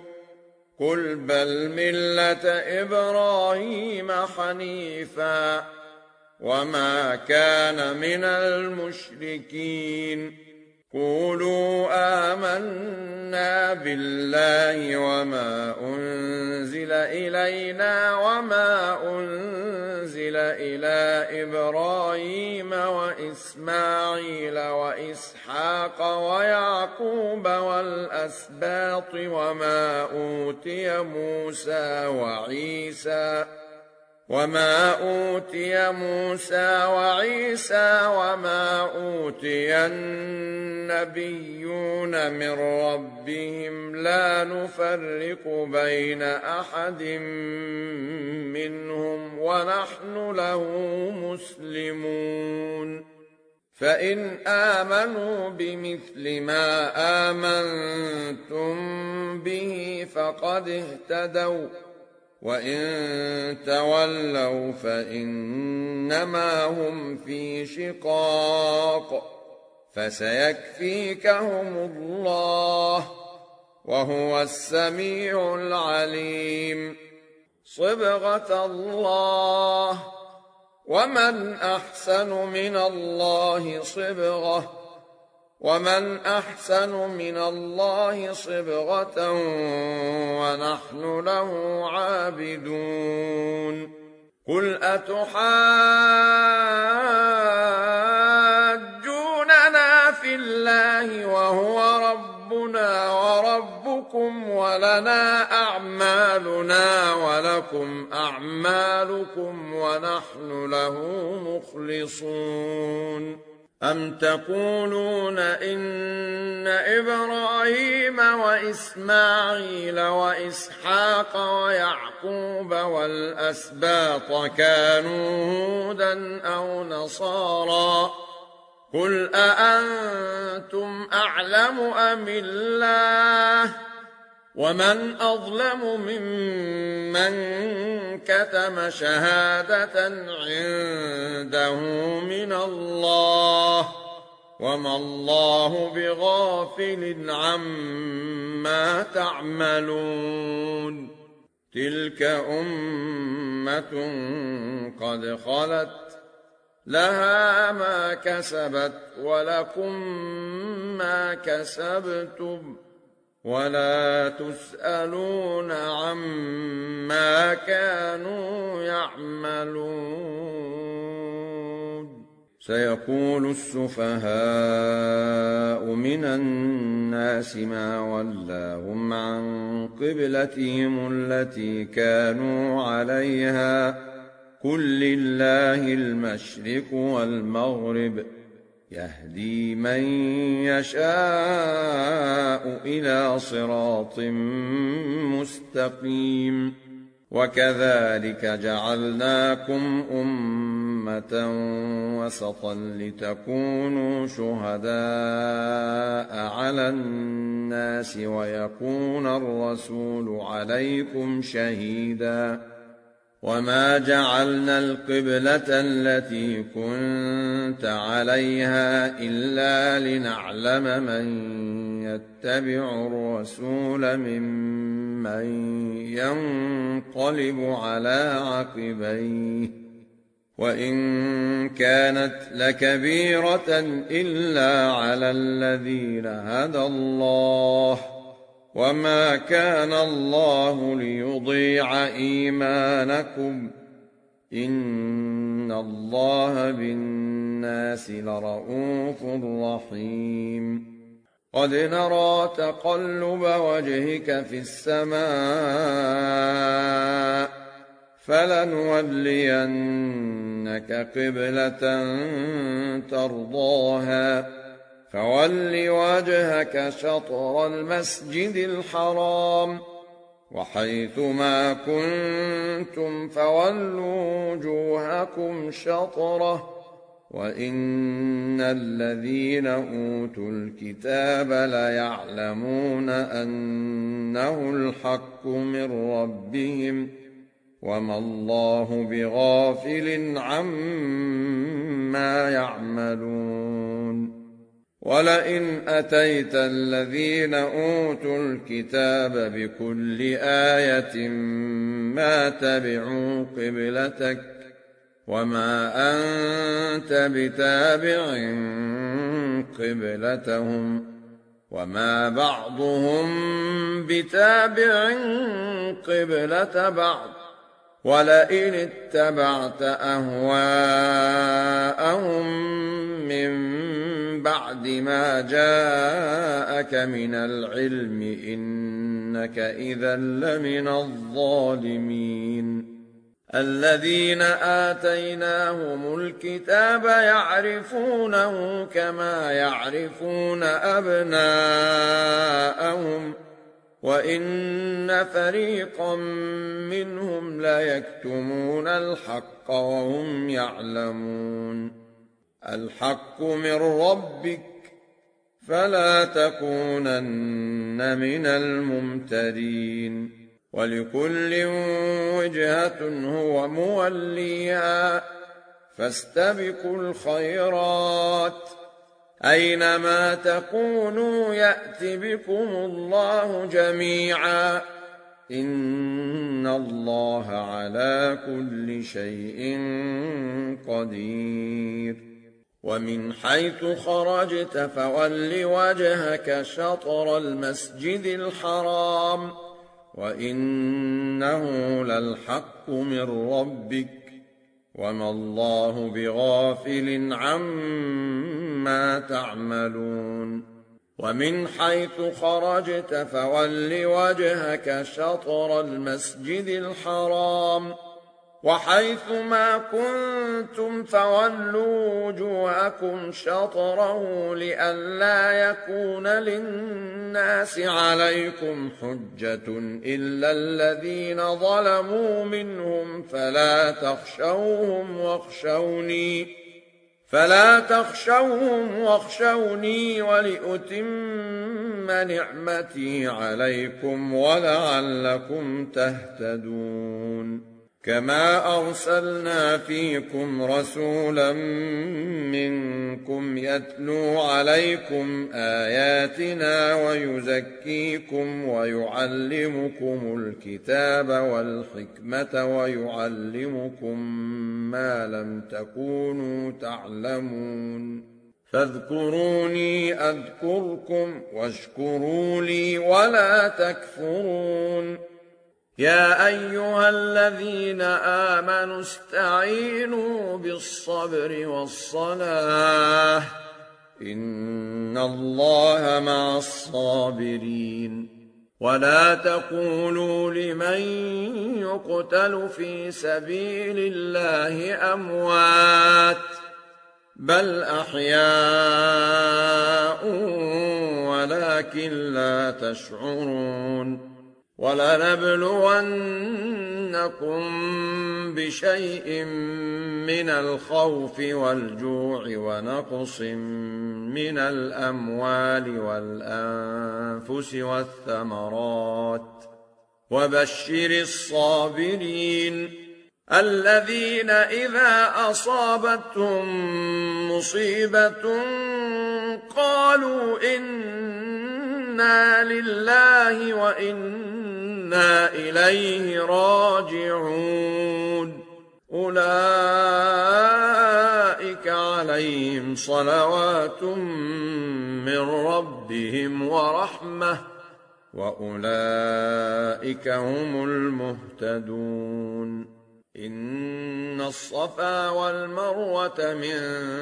قل بل ملة إبراهيم حنيفا وما كان من المشركين. قولوا آمنا بالله وما أنزل إلينا وما أنزل إلى إبراهيم وإسماعيل وإسحاق ويعقوب والأسباط وما أوتي موسى وعيسى وما أوتي النبيون من ربهم لا نفرق بين أحد منهم ونحن له مسلمون. فإن آمنوا بمثل ما آمنتم به فقد اهتدوا، وإن تولوا فإنما هم في شقاق، فسيكفيكهم الله وهو السميع العليم. صبغة الله، ومن أحسن من الله صبغة، ومن أحسن من الله صبغة ونحن له عابدون. قل أتحاجوننا في الله وهو ربنا وربكم ولنا أعمالنا ولكم أعمالكم ونحن له مخلصون. أم تقولون إن إبراهيم وإسماعيل وإسحاق ويعقوب والأسباط كانوا هودا أو نصارى؟ قل أأنتم أعلم أم الله؟ ومن أظلم ممن كتم شهادة عنده من الله، وما الله بغافل عما تعملون. تلك أمة قد خلت، لها ما كسبت ولكم ما كسبتم، ولا تسألون عما كانوا يعملون. سيقول السفهاء من الناس ما ولاهم عن قبلتهم التي كانوا عليها، قل لله المشرق والمغرب، يهدي من يشاء إلى صراط مستقيم. وكذلك جعلناكم أمة وسطا لتكونوا شهداء على الناس ويكون الرسول عليكم شهيدا. وما جعلنا القبلة التي كنت عليها إلا لنعلم من يتبع الرسول ممن ينقلب على عقبيه، وإن كانت لكبيرة إلا على الذين هدى الله، وما كان الله ليضيع إيمانكم، إن الله بالناس لرءوف رحيم. قد نرى تقلب وجهك في السماء، فلنولينك قبلة ترضاها، فول وجهك شطر المسجد الحرام، وحيث ما كنتم فولوا وجوهكم شطره، وإن الذين أوتوا الكتاب ليعلمون أنه الحق من ربهم، وما الله بغافل عما يعملون. ولئن أتيت الذين أوتوا الكتاب بكل آية ما تبعوا قبلتك، وما أنت بتابع قبلتهم وما بعضهم بتابع قبلة بعض ولئن اتبعت أهواءهم من بعد ما جاءك من العلم إنك إذا لمن الظالمين الذين آتيناهم الكتاب يعرفونه كما يعرفون أبناءهم وإن فريقا منهم ليكتمون الحق وهم يعلمون الحق من ربك فلا تكونن من الممترين ولكل وجهة هو موليها فاستبقوا الخيرات أينما تكونوا يأت بكم الله جميعا إن الله على كل شيء قدير ومن حيث خرجت فول وجهك شطر المسجد الحرام وإنه للحق من ربك وما الله بغافل عما تعملون ومن حيث خرجت فول وجهك شطر المسجد الحرام وحيث ما كنتم فولوا وجوهكم شطره لئلا يكون للناس عليكم حجة إلا الذين ظلموا منهم فلا تخشوهم واخشوني ولأتم نعمتي عليكم ولعلكم تهتدون كما أرسلنا فيكم رسولا منكم يتلو عليكم آياتنا ويزكيكم ويعلمكم الكتاب والحكمة ويعلمكم ما لم تكونوا تعلمون فاذكروني أذكركم واشكروا لي ولا تكفرون يا أيها الذين آمنوا استعينوا بالصبر والصلاة إن الله مع الصابرين ولا تقولوا لمن يقتل في سبيل الله أموات بل أحياء ولكن لا تشعرون ولنبلونكم بشيء من الخوف والجوع ونقص من الأموال والأنفس والثمرات وبشر الصابرين الذين إذا أصابتهم مصيبة قالوا إنا لله وإنا إليه راجعون أولئك عليهم صلوات من ربهم ورحمة وأولئك هم المهتدون إن الصفا والمروة من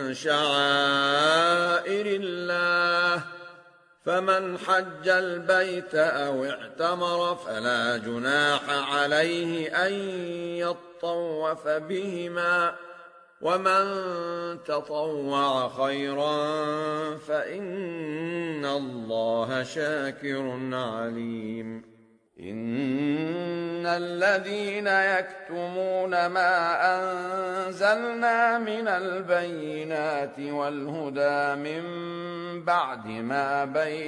شعائر الله فمن حج البيت أو اعتمر فلا جناح عليه أن يطوف بهما ومن تطوع خيرا فإن الله شاكر عليم إن الذين يكتمون ما أنزلنا من البينات والهدى من بعد ما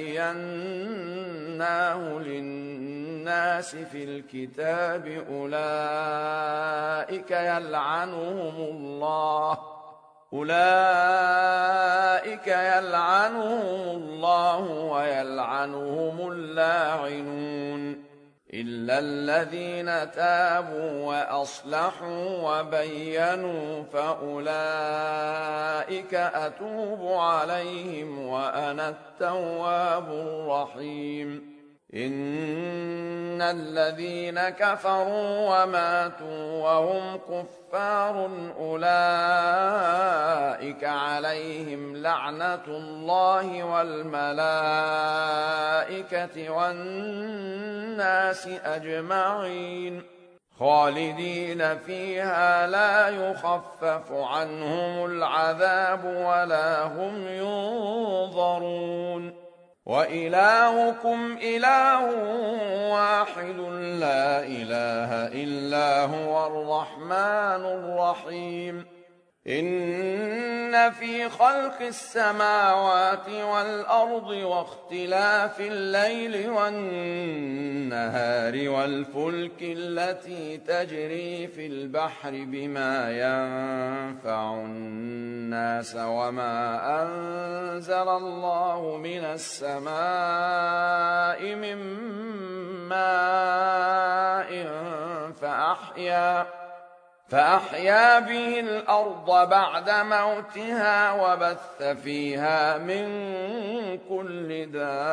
بيناه للناس في الكتاب أولئك يلعنهم الله ويلعنهم اللاعنون إلا الذين تابوا وأصلحوا وبينوا فأولئك أتوب عليهم وأنا التواب الرحيم. إن الذين كفروا وماتوا وهم كفار أولئك عليهم لعنة الله والملائكة والناس أجمعين خالدين فيها لا يخفف عنهم العذاب ولا هم ينظرون. وإلهكم إله واحد لا إله إلا هو الرحمن الرحيم. إن في خلق السماوات والأرض واختلاف الليل والنهار والفلك التي تجري في البحر بما ينفع الناس وما أنزل الله من السماء من ماء فأحيا به الأرض بعد موتها وبث فيها من كل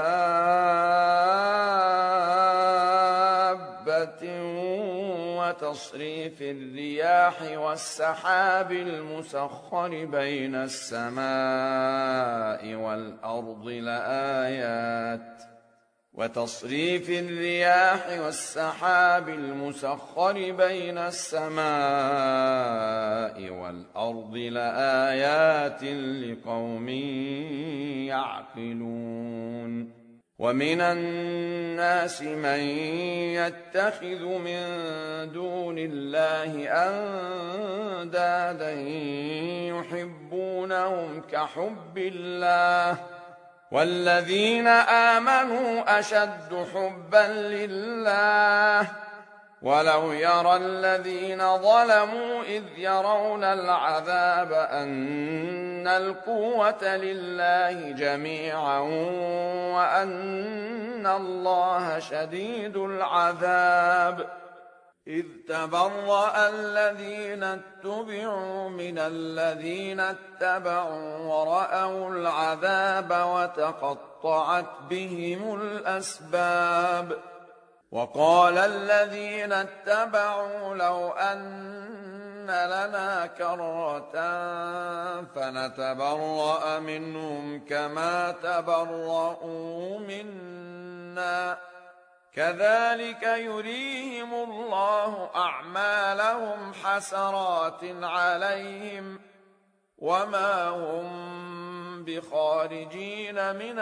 دابة وتصريف الرياح والسحاب المسخر بين السماء والأرض لآيات لقوم يعقلون. ومن الناس من يتخذ من دون الله أندادا يحبونهم كحب الله والذين آمنوا أشد حبا لله. ولو يرى الذين ظلموا إذ يرون العذاب أن القوة لله جميعا وأن الله شديد العذاب. إذ تبرأ الذين اتبعوا من الذين اتبعوا ورأوا العذاب وتقطعت بهم الأسباب. وقال الذين اتبعوا لو أن لنا كرة فنتبرأ منهم كما تبرؤوا منا كذلك يريهم الله أعمالهم حسرات عليهم وما هم بخارجين من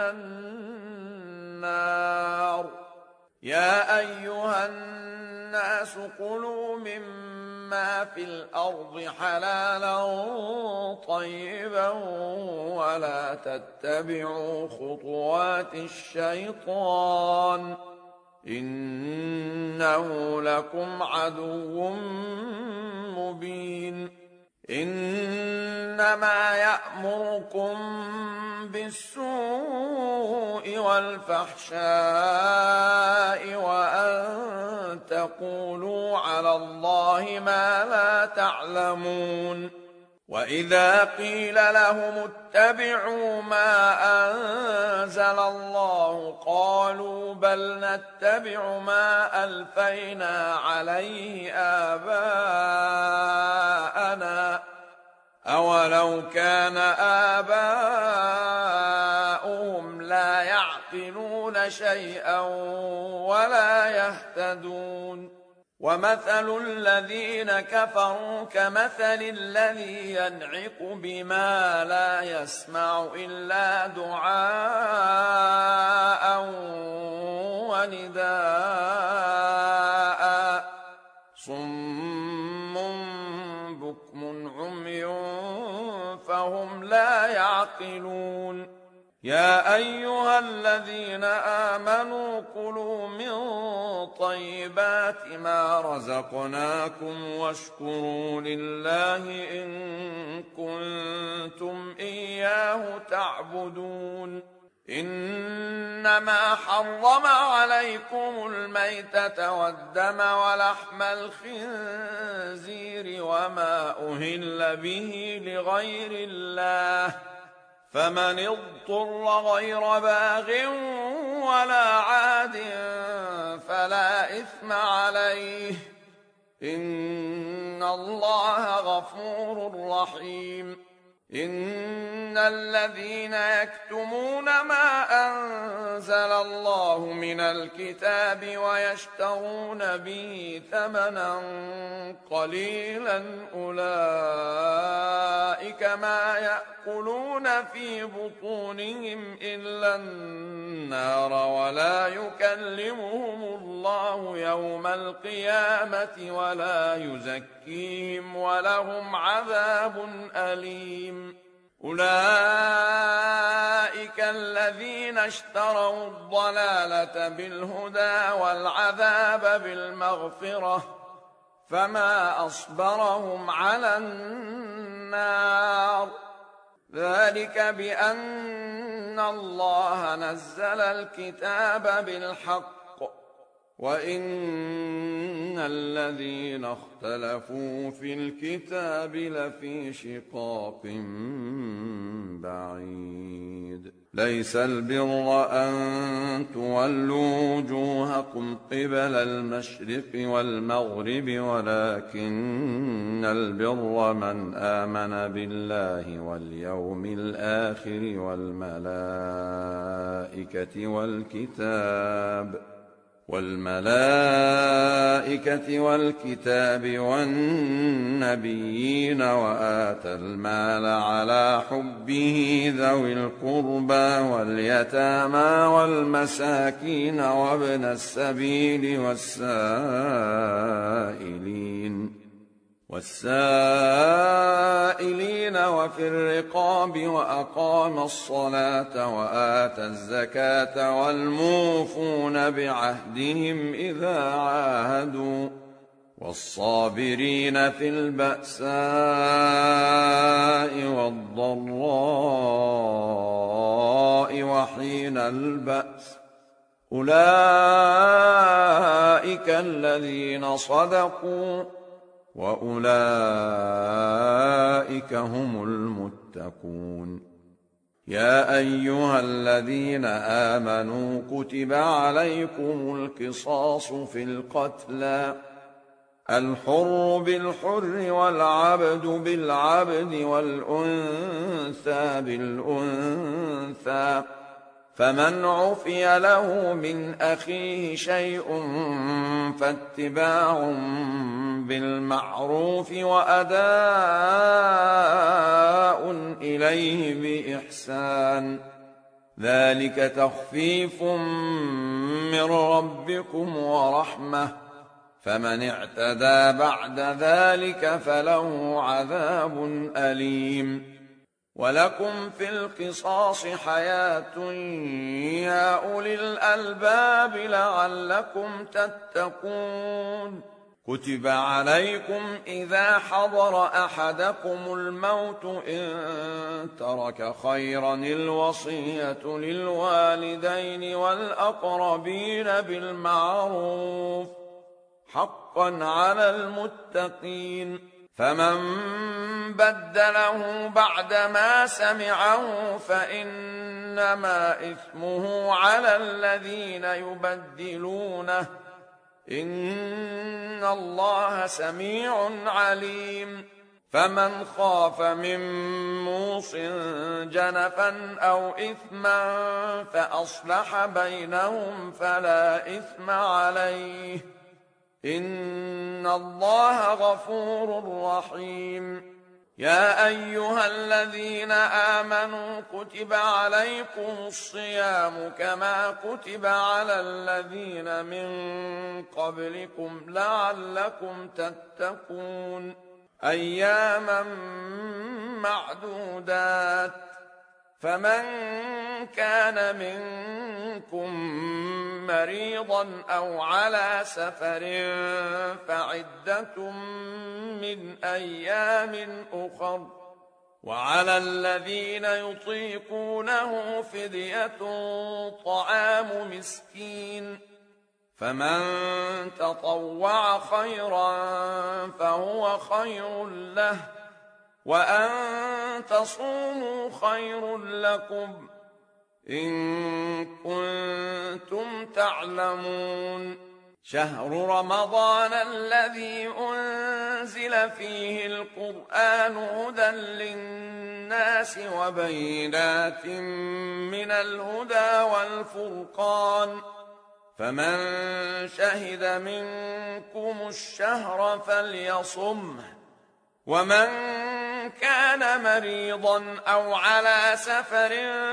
النار. يا أيها الناس كلوا مما في الأرض حلالا طيبا ولا تتبعوا خطوات الشيطان إنه لكم عدو مبين. إنما يأمركم بالسوء والفحشاء وأن تقولوا على الله ما لا تعلمون. وإذا قيل لهم اتبعوا ما أنزل الله قالوا بل نتبع ما ألفينا عليه آباءنا أولو كان آباؤهم لا يعقلون شيئا ولا يهتدون. ومثل الذين كفروا كمثل الذي ينعق بما لا يسمع إلا دعاء ونداء صم بكم عمي فهم لا يعقلون. يا أيها الذين آمنوا كلوا من طيبات ما رزقناكم واشكروا لله إن كنتم إياه تعبدون. إنما حرم عليكم الميتة والدم ولحم الخنزير وما أهل به لغير الله، فمن اضطر غير باغ ولا عاد فلا إثم عليه، إن الله غفور رحيم. إن الذين يكتمون ما أنزل الله من الكتاب ويشترون به ثمنا قليلا أولئك ما يأكلون في بطونهم إلا النار ولا يكلمهم الله يوم القيامة ولا يزكيهم ولهم عذاب أليم. أولئك الذين اشتروا الضلالة بالهدى والعذاب بالمغفرة، فما أصبرهم على النار، ذلك بأن الله نزل الكتاب بالحق وإن الذين اختلفوا في الكتاب لفي شقاق بعيد. ليس البر أن تولوا وجوهكم قبل المشرق والمغرب ولكن البر من آمن بالله واليوم الآخر والملائكة والكتاب والنبيين وآتى المال على حبه ذوي القربى واليتامى والمساكين وابن السبيل والسائلين وفي الرقاب وأقام الصلاة وآتى الزكاة والموفون بعهدهم إذا عاهدوا والصابرين في البأساء والضراء وحين البأس، أولئك الذين صدقوا وأولئك هم المتقون. يا أيها الذين آمنوا كتب عليكم القصاص في القتلى، الحر بالحر والعبد بالعبد والأنثى بالأنثى، فمن عفي له من أخيه شيء فاتباع بالمعروف وأداء إليه بإحسان، ذلك تخفيف من ربكم ورحمة، فمن اعتدى بعد ذلك فله عذاب أليم. ولكم في القصاص حياة يا أولي الألباب لعلكم تتقون. كتب عليكم إذا حضر أحدكم الموت إن ترك خيرا الوصية للوالدين والأقربين بالمعروف حقا على المتقين، فمن بدله بعدما سمعه فإنما إثمه على الذين يبدلونه، إن الله سميع عليم. فمن خاف من موص جنفا أو إثما فأصلح بينهم فلا إثم عليه، إن الله غفور رحيم. يا أيها الذين آمنوا كتب عليكم الصيام كما كتب على الذين من قبلكم لعلكم تتقون، أياما معدودات، فمن كان منكم مريضا أو على سفر فعدة من أيام أخر، وعلى الذين يطيقونه فدية طعام مسكين، فمن تطوع خيرا فهو خير له، وأن تصوموا خير لكم إن كنتم تعلمون. شهر رمضان الذي أنزل فيه القرآن هدى للناس وبينات من الهدى والفرقان، فمن شهد منكم الشهر فليصمه، ومن كان مريضا أو على سفر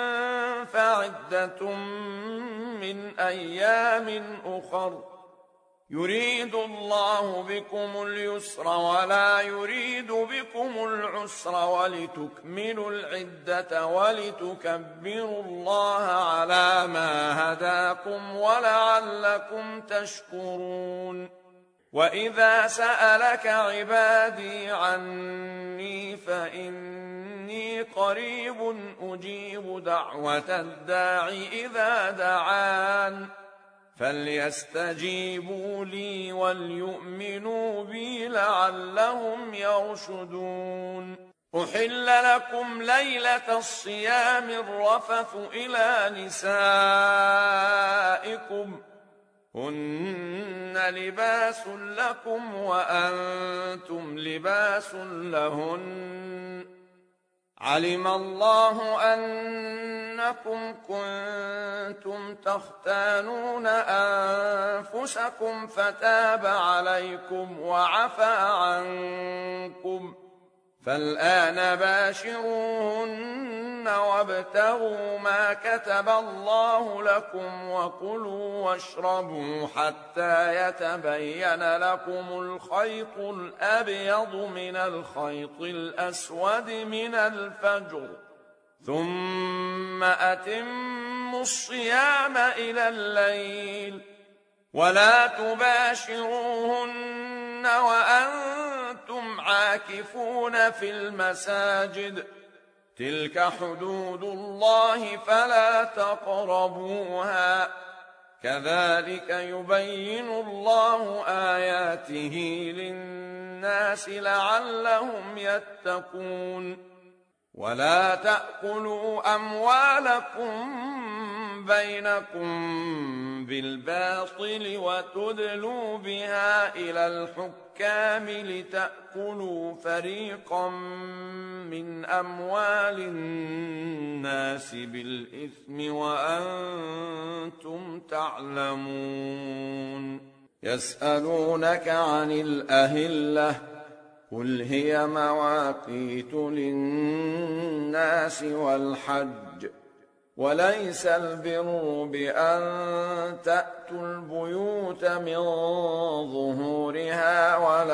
فعدة من أيام أخر، يريد الله بكم اليسر ولا يريد بكم العسر، ولتكملوا العدة ولتكبروا الله على ما هداكم ولعلكم تشكرون. وإذا سألك عبادي عني فإني قريب أجيب دعوة الداع إذا دعان، فليستجيبوا لي وليؤمنوا بي لعلهم يرشدون. أحل لكم ليلة الصيام الرفث إلى نسائكم، هن لباس لكم وأنتم لباس لهن، علم الله أنكم كنتم تختانون أنفسكم فتاب عليكم وعفى عنكم، فالآن باشروهن وابتغوا ما كتب الله لكم، وكلوا واشربوا حتى يتبين لكم الخيط الأبيض من الخيط الأسود من الفجر، ثم أتموا الصيام إلى الليل، ولا تباشروهن وأنتم عاكفون في المساجد، تلك حدود الله فلا تقربوها، كذلك يبين الله آياته للناس لعلهم يتقون. ولا تأكلوا أموالكم بينكم بالباطل وتدلوا بها إلى الحكام لتأكلوا فريقا من أموال الناس بالإثم وأنتم تعلمون. يسألونك عن الأهلة، قل هي مواقيت للناس والحج، وليس البر بأن تأتوا البيوت من ظهورها،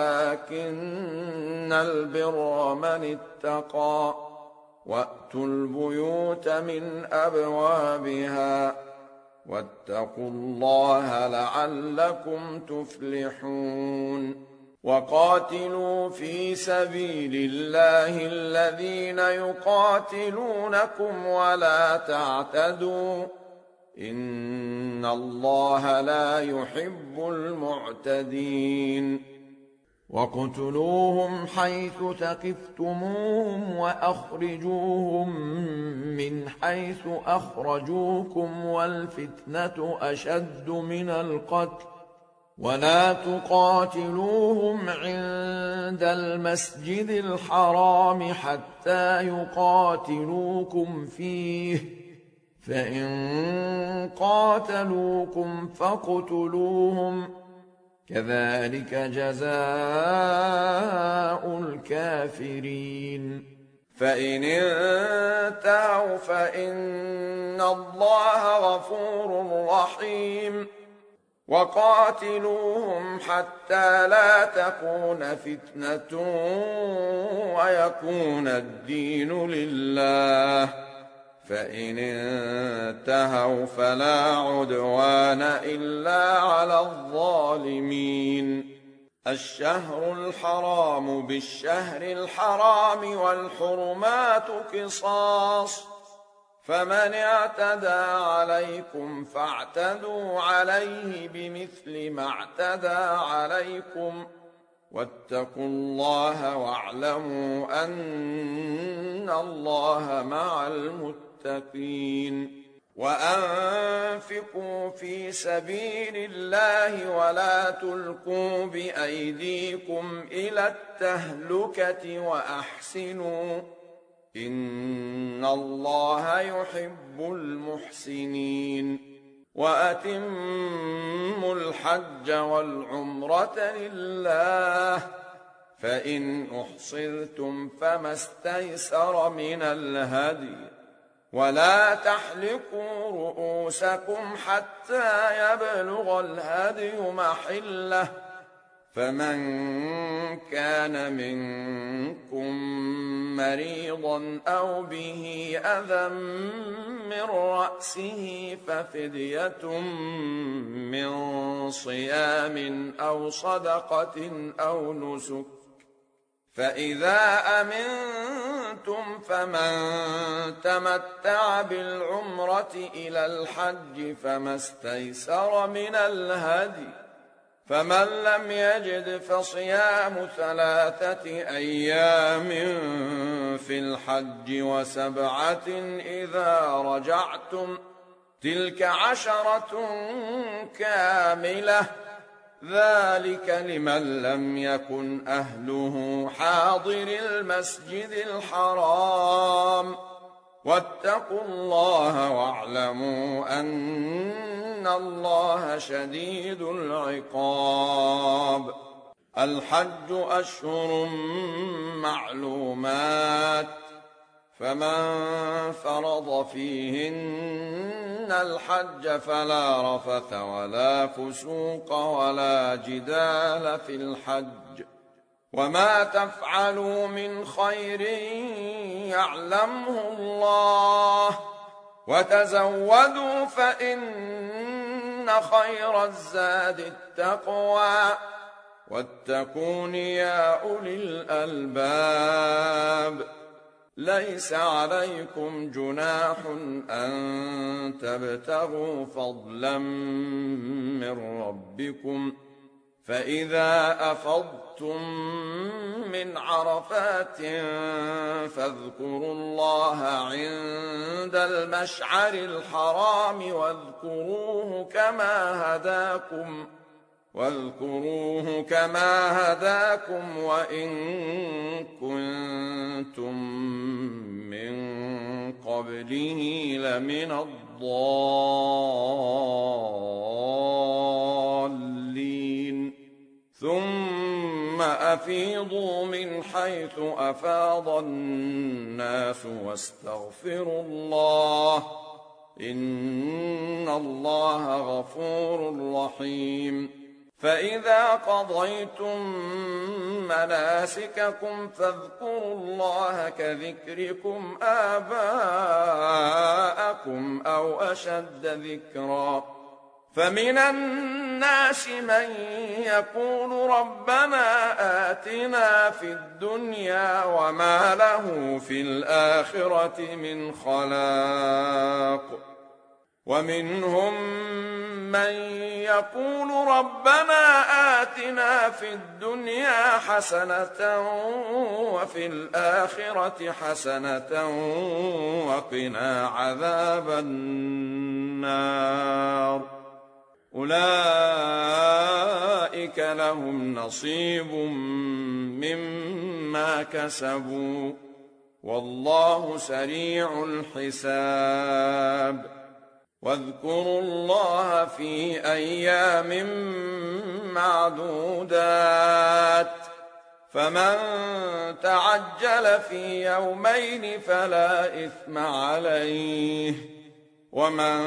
ولكن البر من اتقى، وأتوا البيوت من أبوابها، واتقوا الله لعلكم تفلحون. وقاتلوا في سبيل الله الذين يقاتلونكم ولا تعتدوا، إن الله لا يحب المعتدين. وَاقْتُلُوهُمْ حَيْثُ ثَقِفْتُمُوهُمْ وَأَخْرِجُوهُمْ مِنْ حَيْثُ أَخْرَجُوكُمْ، وَالْفِتْنَةُ أَشَدُّ مِنَ الْقَتْلِ، وَلَا تُقَاتِلُوهُمْ عِندَ الْمَسْجِدِ الْحَرَامِ حَتَّى يُقَاتِلُوكُمْ فِيهِ، فَإِنْ قَاتَلُوكُمْ فَاقْتُلُوهُمْ، كذلك جزاء الكافرين. فإن انتهوا فإن الله غفور رحيم. وقاتلوهم حتى لا تكون فتنة ويكون الدين لله، فإن انتهوا فلا عدوان إلا على الظالمين. الشهر الحرام بالشهر الحرام والحرمات قصاص، فمن اعتدى عليكم فاعتدوا عليه بمثل ما اعتدى عليكم، واتقوا الله واعلموا أن الله مع المتقين. وأنفقوا في سبيل الله ولا تلقوا بأيديكم إلى التهلكة وأحسنوا إن الله يحب المحسنين. وأتموا الحج والعمرة لله، فإن أحصرتم فما استيسر من الهدي، ولا تحلقوا رؤوسكم حتى يبلغ الهدي محله، فمن كان منكم مريضا أو به أذى من رأسه ففدية من صيام أو صدقة أو نسك، فإذا أمنتم فمن تمتع بالعمرة إلى الحج فما استيسر من الهدي، فمن لم يجد فصيام 3 أيام في الحج و7 إذا رجعتم، تلك 10 كاملة، ذلك لمن لم يكن أهله حاضر المسجد الحرام. واتقوا الله واعلموا أن الله شديد العقاب. الحج أشهر معلومات، فمن فرض فيهن الحج فلا رفث ولا فسوق ولا جدال في الحج، وما تفعلوا من خير يعلمه الله، وتزودوا فإن خير الزاد التقوى، واتقون يا أولي الألباب. ليس عليكم جناح أن تبتغوا فضلا من ربكم، فإذا أفضتم من عرفات فاذكروا الله عند المشعر الحرام واذكروه كما هداكم وإن كنتم من قبله لمن الضالين. ثم أفيضوا من حيث أفاض الناس واستغفروا الله إن الله غفور رحيم. فإذا قضيتم مناسككم فاذكروا الله كذكركم آباءكم أو أشد ذكرا. فمن الناس من يقول ربنا آتنا في الدنيا وما له في الآخرة من خلاق، ومنهم من يقول ربنا آتنا في الدنيا حسنة وفي الآخرة حسنة وقنا عذاب النار. أولئك لهم نصيب مما كسبوا والله سريع الحساب. واذكروا الله في أيام معدودات، فمن تعجل في يومين فلا إثم عليه، ومن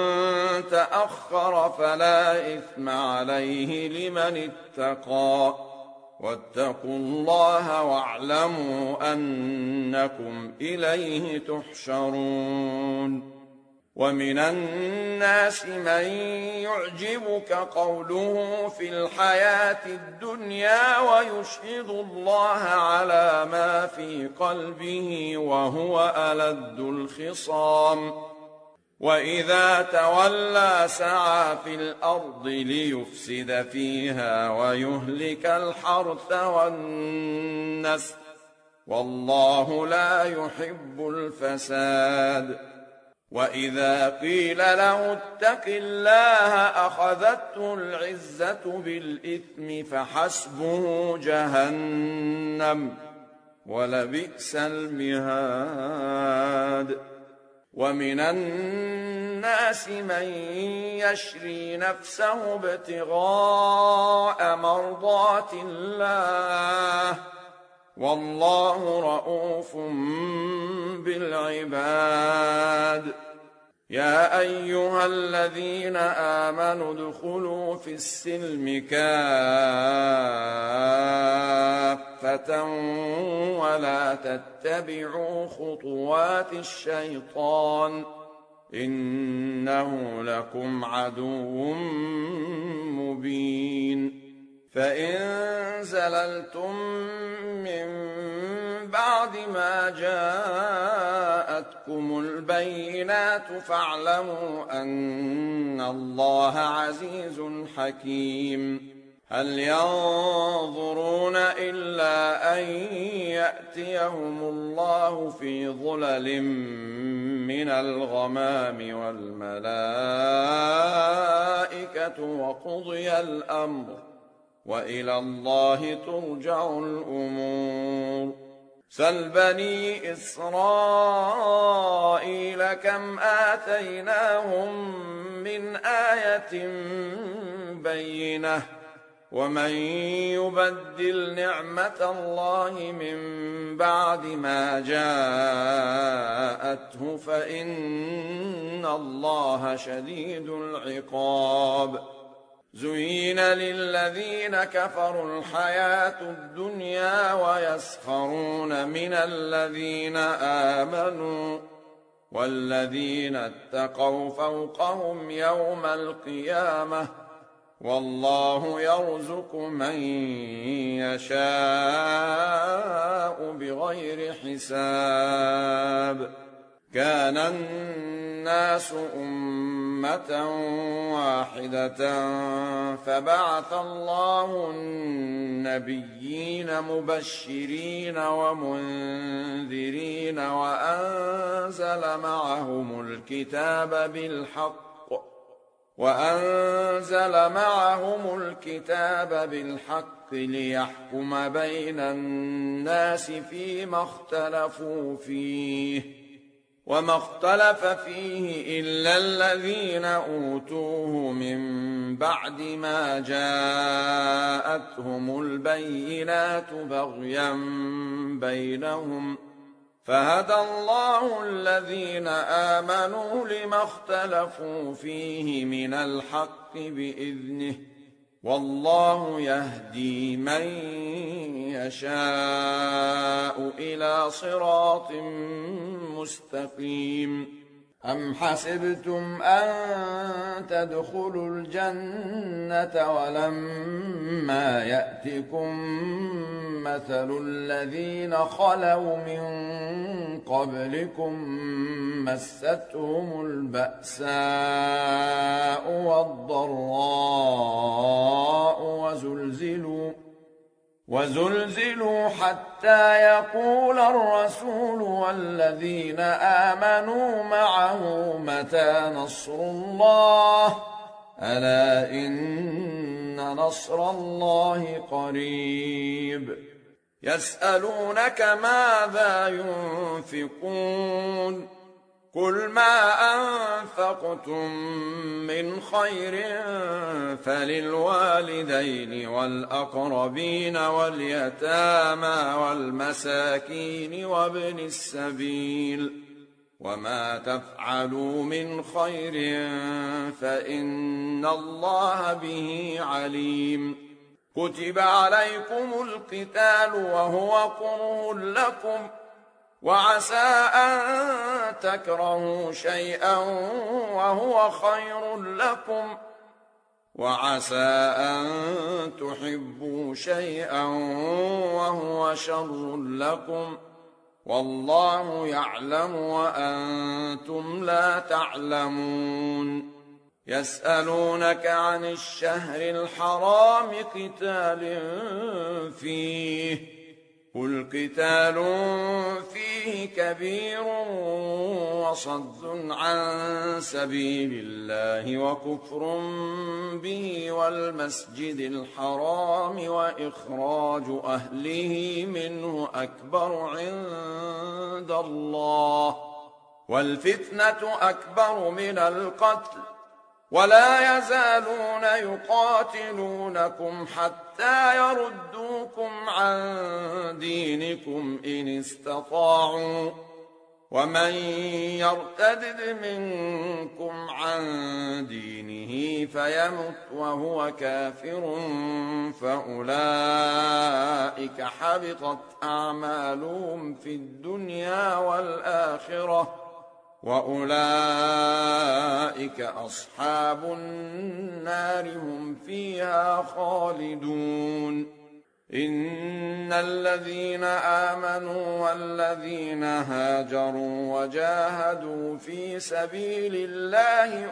تأخر فلا إثم عليه لمن اتقى. واتقوا الله واعلموا أنكم إليه تحشرون. ومن الناس من يعجبك قوله في الحياة الدنيا ويشهد الله على ما في قلبه وهو ألد الخصام وإذا تولى سعى في الأرض ليفسد فيها ويهلك الحرث والنسل والله لا يحب الفساد وإذا قيل له اتق الله أخذته العزة بالإثم فحسبه جهنم ولبئس المهاد ومن الناس من يشري نفسه ابتغاء مرضات الله والله رءوف بالعباد يا أيها الذين آمنوا ادخلوا في السلم كافة ولا تتبعوا خطوات الشيطان إنه لكم عدو مبين فإن زللتم من بعد ما جاءتكم البينات فاعلموا أن الله عزيز حكيم هل ينظرون إلا أن يأتيهم الله في ظلل من الغمام والملائكة وقضي الأمر وإلى الله ترجع الأمور سل بني إسرائيل كم آتيناهم من آية بينة ومن يبدل نعمة الله من بعد ما جاءته فإن الله شديد العقاب زين للذين كفروا الحياة الدنيا ويسخرون من الذين آمنوا والذين اتقوا فوقهم يوم القيامة والله يرزق من يشاء بغير حساب كان الناس أمة واحدة فبعث الله النبيين مبشرين ومنذرين وأنزل معهم الكتاب بالحق ليحكم بين الناس فيما اختلفوا فيه وما اختلف فيه إلا الذين أوتوه من بعد ما جاءتهم البينات بغيا بينهم فهدى الله الذين آمنوا لما اختلفوا فيه من الحق بإذنه والله يهدي من يشاء إلى صراط مستقيم أم حسبتم أن تدخلوا الجنة ولما يأتكم مثل الذين خلوا من قبلكم مستهم البأساء والضراء وزلزلوا حتى يقول الرسول والذين آمنوا معه متى نصر الله ألا إن نصر الله قريب يسألونك ماذا ينفقون قل ما أنفقتم من خير فللوالدين والأقربين واليتامى والمساكين وابن السبيل وما تفعلوا من خير فإن الله به عليم كتب عليكم القتال وهو كره لكم وعسى أن تكرهوا شيئا وهو خير لكم، وعسى أن تحبوا شيئا وهو شر لكم، والله يعلم وأنتم لا تعلمون. يسألونك عن الشهر الحرام قتال فيه، قل قتال فيه كبير وصد عن سبيل الله وكفر به والمسجد الحرام وإخراج أهله منه أكبر عند الله، والفتنة أكبر من القتل، ولا يزالون يقاتلونكم حتى يردوكم عن دينكم إن استطاعوا، ومن يرتد منكم عن دينه فيمت وهو كافر فأولئك حبطت أعمالهم في الدنيا والآخرة، وأولئك أصحاب النار هم فيها خالدون. إن الذين آمنوا والذين هاجروا وجاهدوا في سبيل الله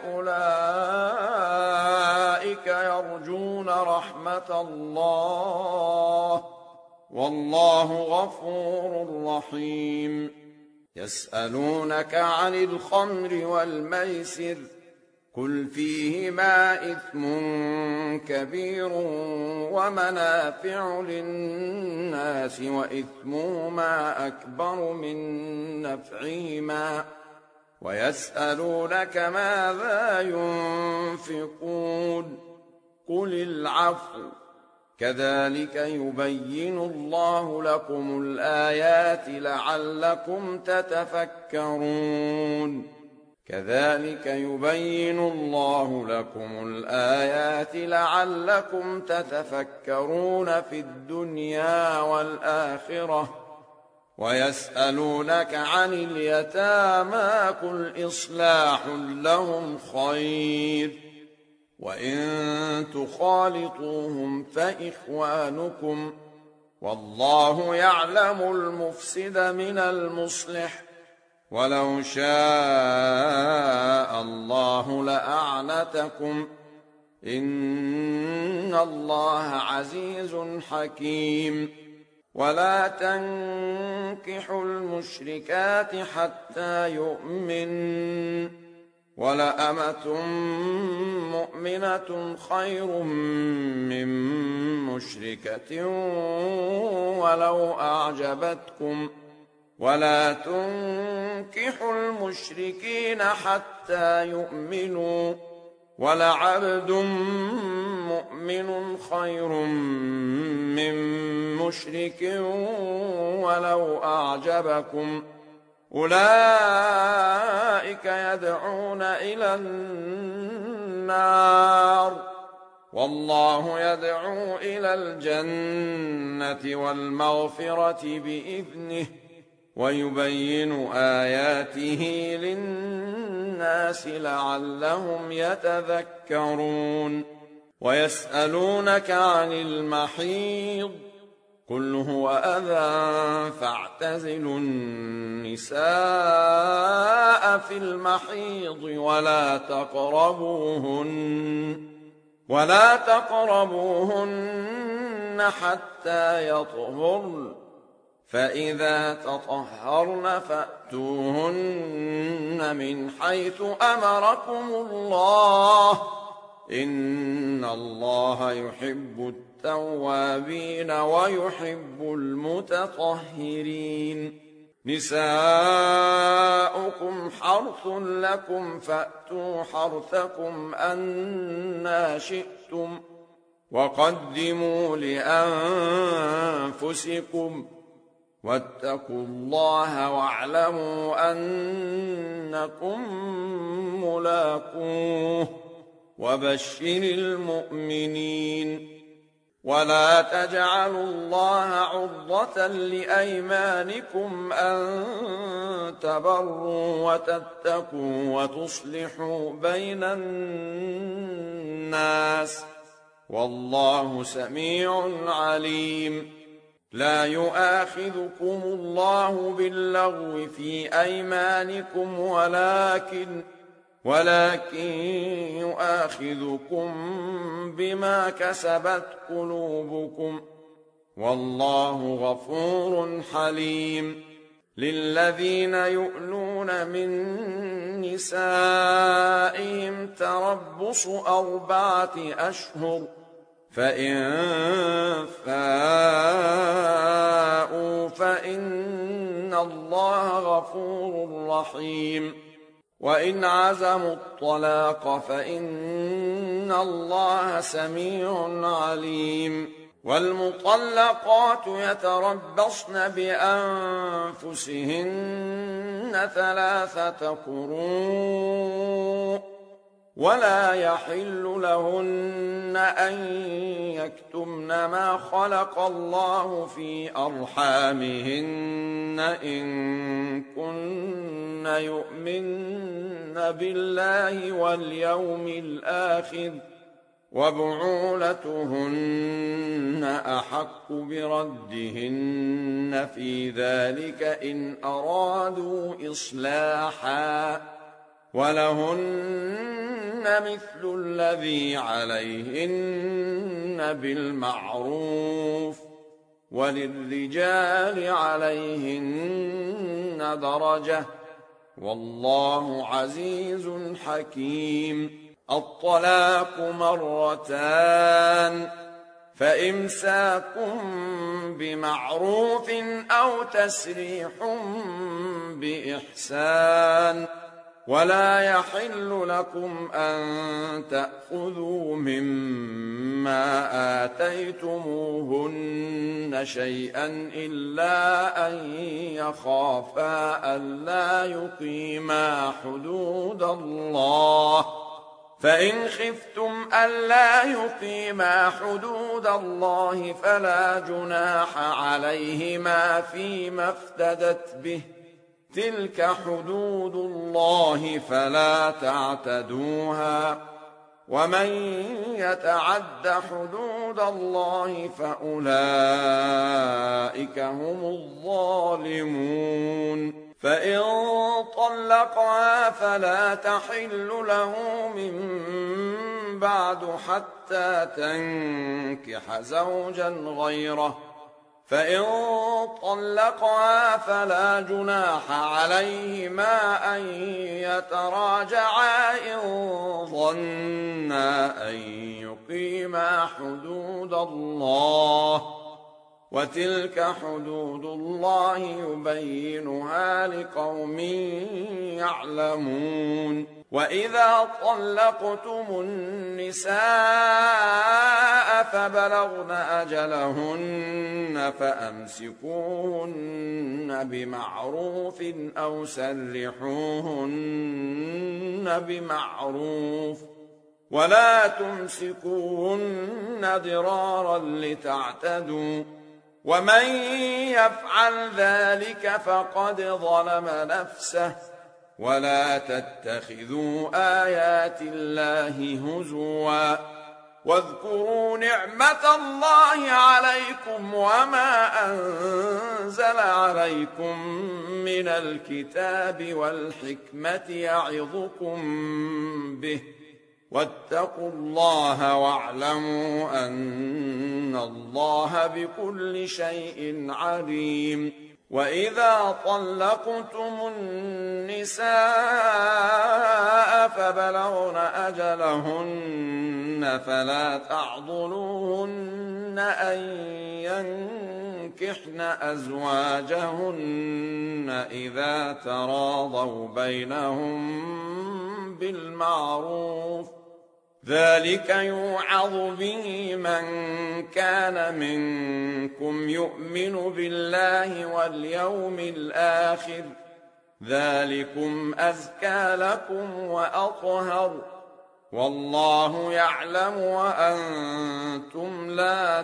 أولئك يرجون رحمة الله، والله غفور رحيم. يسألونك عن الخمر والميسر، قل فيهما إثم كبير ومنافع للناس وإثمهما أكبر من نفعهما، ويسألونك ماذا ينفقون، قل العفو، كذلك يبين الله لكم الآيات لعلكم تتفكرون. كذلك يبين الله لكم الآيات لعلكم تتفكرون في الدنيا والآخرة. ويسألونك عن اليتامى قل إصلاح لهم خير، وإن تخالطوهم فإخوانكم، والله يعلم المفسد من المصلح، ولو شاء الله لأعنتكم، إن الله عزيز حكيم. ولا تنكحوا المشركات حتى يؤمنوا، ولأمة مؤمنة خير من مشركة ولو أعجبتكم، ولا تنكحوا المشركين حتى يؤمنوا، ولعبد مؤمن خير من مشرك ولو أعجبكم، أولئك يدعون إلى النار، والله يدعو إلى الجنة والمغفرة بإذنه، ويبين آياته للناس لعلهم يتذكرون. ويسألونك عن المحيض قل هو أذى فاعتزلوا النساء في المحيض ولا تقربوهن حتى يطهرن، فإذا تطهرن فأتوهن من حيث أمركم الله، إن الله يحب التوابين ويحب المتطهرين. نساؤكم حرث لكم فأتوا حرثكم أنى شئتم، وقدموا لأنفسكم، واتقوا الله واعلموا أنكم ملاقوه، وبشر المؤمنين. ولا تجعلوا الله عرضة لأيمانكم أن تبروا وتتقوا وتصلحوا بين الناس والله سميع عليم. لا يؤاخذكم الله باللغو في أيمانكم ولكن يؤاخذكم بما كسبت قلوبكم والله غفور حليم. للذين يؤلون من نسائهم تربص 4 أشهر فإن فاءوا فإن الله غفور رحيم. وإن عزموا الطلاق فإن الله سميع عليم. والمطلقات يتربصن بأنفسهن 3 قروء ولا يحل لهن أن يكتمن ما خلق الله في أرحامهن إن كن يؤمن بالله واليوم الآخر وبعولتهن أحق بردهن في ذلك إن أرادوا إصلاحا ولهن مثل الذي عليهن بالمعروف وللرجال عليهن درجة والله عزيز حكيم. الطلاق 2 فإمساك بمعروف أو تسريح بإحسان ولا يحل لكم أن تأخذوا مما آتيتموهن شيئا إلا أن يخافا ألا يقيما حدود الله فإن خفتم ألا يقيما حدود الله فلا جناح عليهما فيما افتدت به تلك حدود الله فلا تعتدوها ومن يتعد حدود الله فأولئك هم الظالمون. فإن طلقها فلا تحل له من بعد حتى تنكح زوجا غيره فإن طلقها فلا جناح عليهما أن يتراجعا إن ظنا أن يقيما حدود الله وتلك حدود الله يبينها لقوم يعلمون. وإذا طلقتم النساء فبلغن أجلهن فأمسكوهن بمعروف أو سرحوهن بمعروف ولا تمسكوهن ضرارا لتعتدوا ومن يفعل ذلك فقد ظلم نفسه ولا تتخذوا آيات الله هزوا واذكروا نعمة الله عليكم وما أنزل عليكم من الكتاب والحكمة يعظكم به واتقوا الله واعلموا أن الله بكل شيء عليم. وإذا طلقتم النساء فبلغن أجلهن فلا تعضلوهن أن ينكحن أزواجهن إذا تراضوا بينهم بالمعروف ذلك يوعظ به من كان منكم يؤمن بالله واليوم الآخر ذلكم أزكى لكم وأطهر والله يعلم وأنتم لا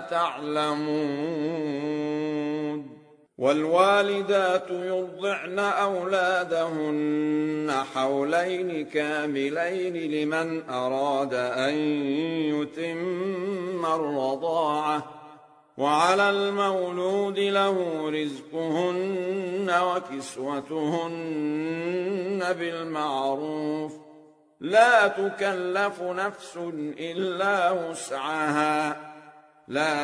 تعلمون. والوالدات يرضعن أولادهن حولين كاملين لمن أراد أن يتم الرضاعة، وعلى المولود له رزقهن وكسوتهن بالمعروف، لا تكلف نفس إلا وسعها، لا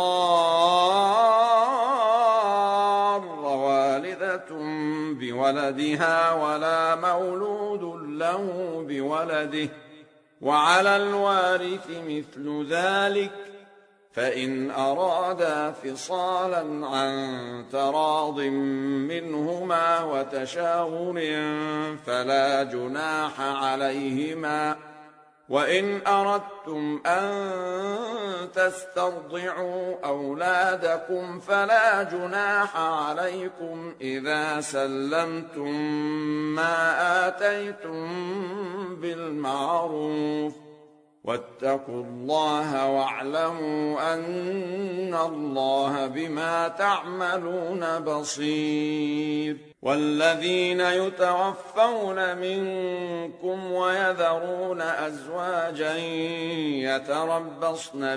تضار والدة بولدها ولا مولود له بولده، وعلى الوارث مثل ذلك، فإن أرادا فصالا عن تراض منهما وتشاور فلا جناح عليهما. وإن أردتم أن تسترضعوا أولادكم فلا جناح عليكم إذا سلمتم ما آتيتم بالمعروف، واتقوا الله واعلموا أن الله بما تعملون بصير. والذين يتوفون منكم ويذرون أزواجا يتربصن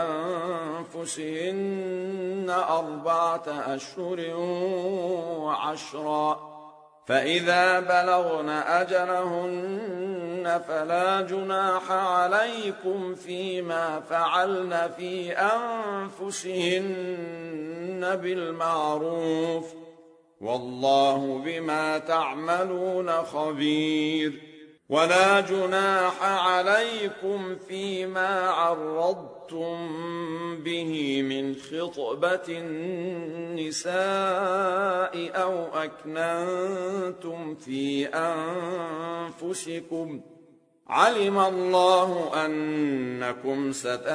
بأنفسهن 4 أشهر و10، فإذا بلغن أجلهن فلا جناح عليكم فيما فعلن في أنفسهن بالمعروف، والله بما تعملون خبير. ولا جناح عليكم فيما عرضتم به من خطبة النساء أو أكننتم في أنفسكم، علم الله أنكم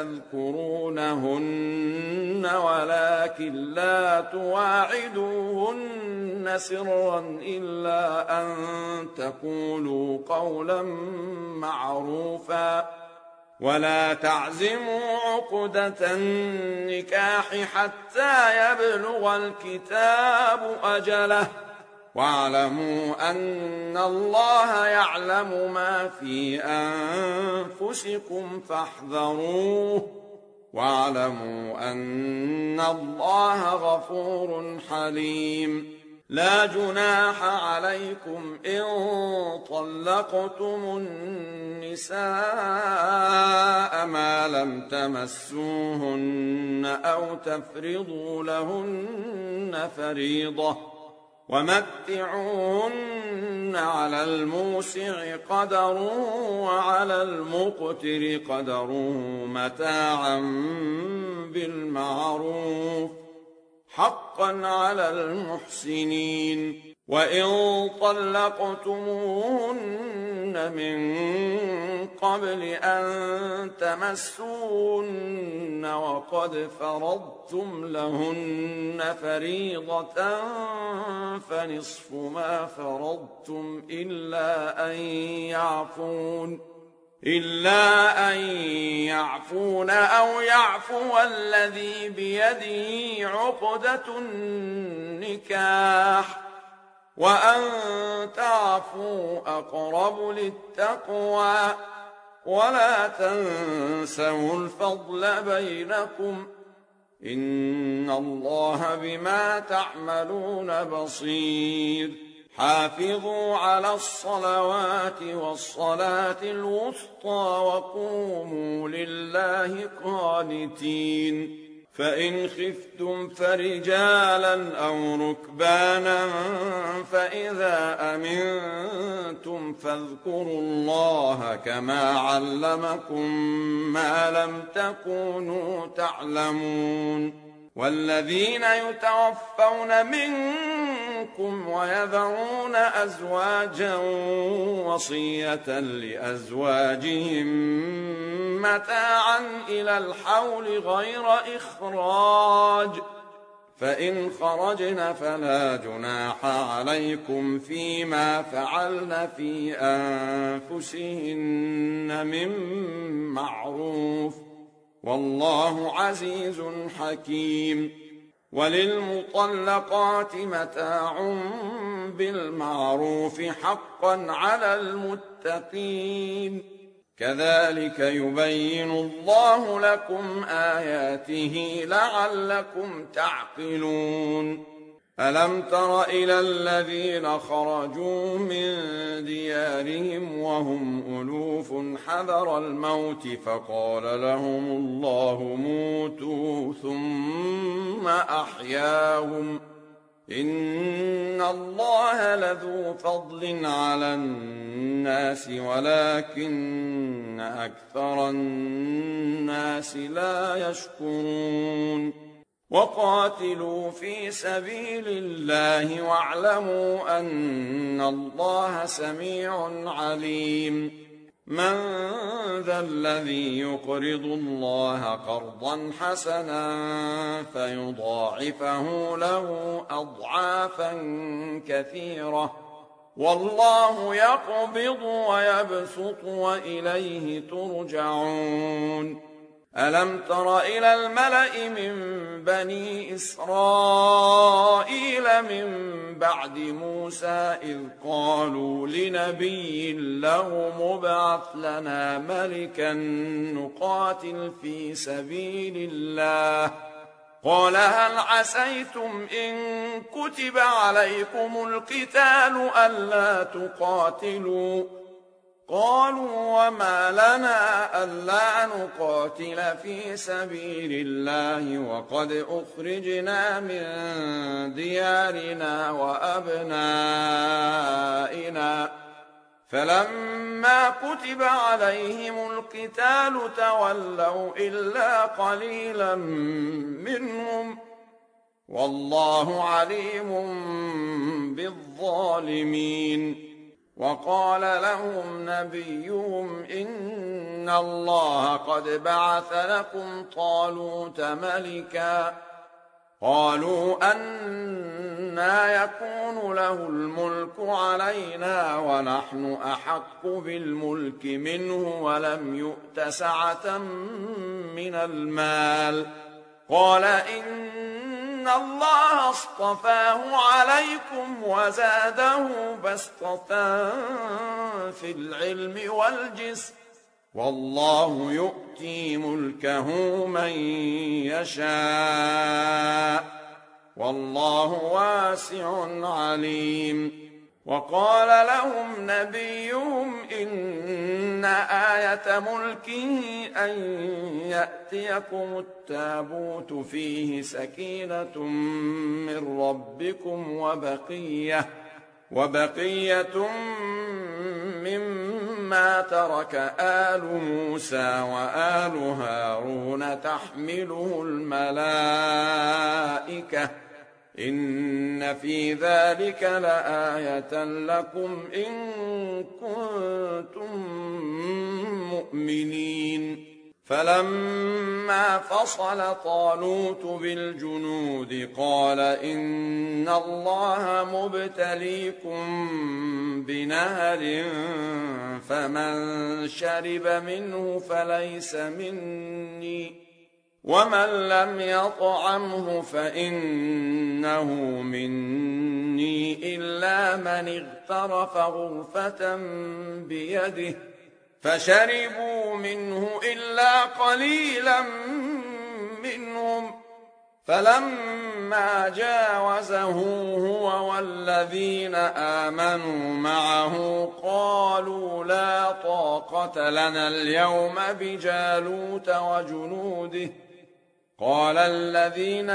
ستذكرونهن ولكن لا تواعدوهن سرا إلا أن تقولوا قولا معروفا، ولا تعزموا عقدة النكاح حتى يبلغ الكتاب أجله، واعلموا أن الله يعلم ما في أنفسكم فاحذروه، واعلموا أن الله غفور حليم. لا جناح عليكم إن طلقتم النساء ما لم تمسوهن أو تفرضوا لهن فريضة، ومتعوهن على الموسع قدره وعلى المقتر قدره متاعا بالمعروف، حقا على المحسنين. وإن طلقتموهن من قبل أن تمسوهن وقد فرضتم لهن فريضة فنصف ما فرضتم إلا أن يعفون أو يعفو الذي بيده عقدة النكاح، وأن تعفوا أقرب للتقوى، ولا تنسوا الفضل بينكم، إن الله بما تعملون بصير. حافظوا على الصلوات والصلاة الوسطى وقوموا لله قانتين. فإن خفتم فرجالا أو ركبانا فإذا أمنتم فاذكروا الله كما علمكم ما لم تكونوا تعلمون. والذين يتوفون منكم ويذرون أزواجا وصية لأزواجهم متاعا إلى الحول غير إخراج، فإن خرجن فلا جناح عليكم فيما فعلن في أنفسهن من معروف، والله عزيز حكيم. وللمطلقات متاع بالمعروف حقا على المتقين، كذلك يبين الله لكم آياته لعلكم تعقلون. ألم تر إلى الذين خرجوا من ديارهم وهم ألوف حذر الموت فقال لهم الله موتوا ثم أحياهم، إن الله لذو فضل على الناس ولكن أكثر الناس لا يشكرون. وقاتلوا في سبيل الله واعلموا أن الله سميع عليم. من ذا الذي يقرض الله قرضا حسنا فيضاعفه له أضعافا كثيرة، والله يقبض ويبسط وإليه ترجعون. ألم تر إلى الملأ من بني إسرائيل من بعد موسى إذ قالوا لنبي له مبعث لنا ملكا نقاتل في سبيل الله، قال هل عسيتم إن كتب عليكم القتال ألا تقاتلوا؟ قالوا وما لنا ألا نقاتل في سبيل الله وقد أخرجنا من ديارنا وأبنائنا، فلما كتب عليهم القتال تولوا إلا قليلا منهم، والله عليم بالظالمين. وقال لهم نبيهم إن الله قد بعث لكم طالوت ملكا، قالوا أنى يكون له الملك علينا ونحن أحق بالملك منه ولم يؤت سعة من المال، قال إن الله اصطفاه عليكم وزاده بسطة في العلم والجسم، والله يؤتي ملكه من يشاء، والله واسع عليم. وقال لهم نبيهم إن آية ملكه أن يأتيكم التابوت فيه سكينة من ربكم وبقية مما ترك آل موسى وآل هارون تحمله الملائكة، إن في ذلك لآية لكم إن كنتم مؤمنين. فلما فصل طالوت بالجنود قال إن الله مبتليكم بنهر فمن شرب منه فليس مني ومن لم يطعمه فإنه مني إلا من اغترف غرفة بيده، فشربوا منه إلا قليلا منهم، فلما جاوزه هو والذين آمنوا معه قالوا لا طاقة لنا اليوم بجالوت وجنوده، قال الذين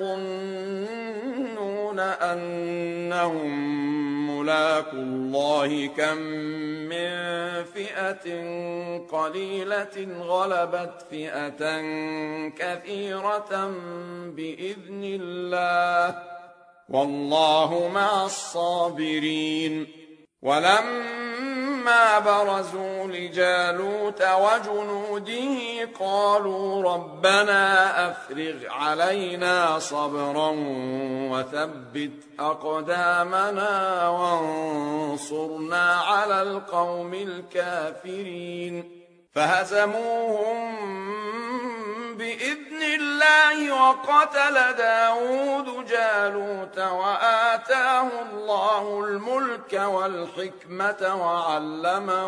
يظنون أنهم ملاقو الله كم من فئة قليلة غلبت فئة كثيرة بإذن الله، والله مع الصابرين. ولما برزوا لجالوت وجنوده قالوا ربنا أفرغ علينا صبرا وثبت أقدامنا وانصرنا على القوم الكافرين فهزموهم بإذن الله وقتل داود جالوت وآتاه الله الملك والحكمة وعلمه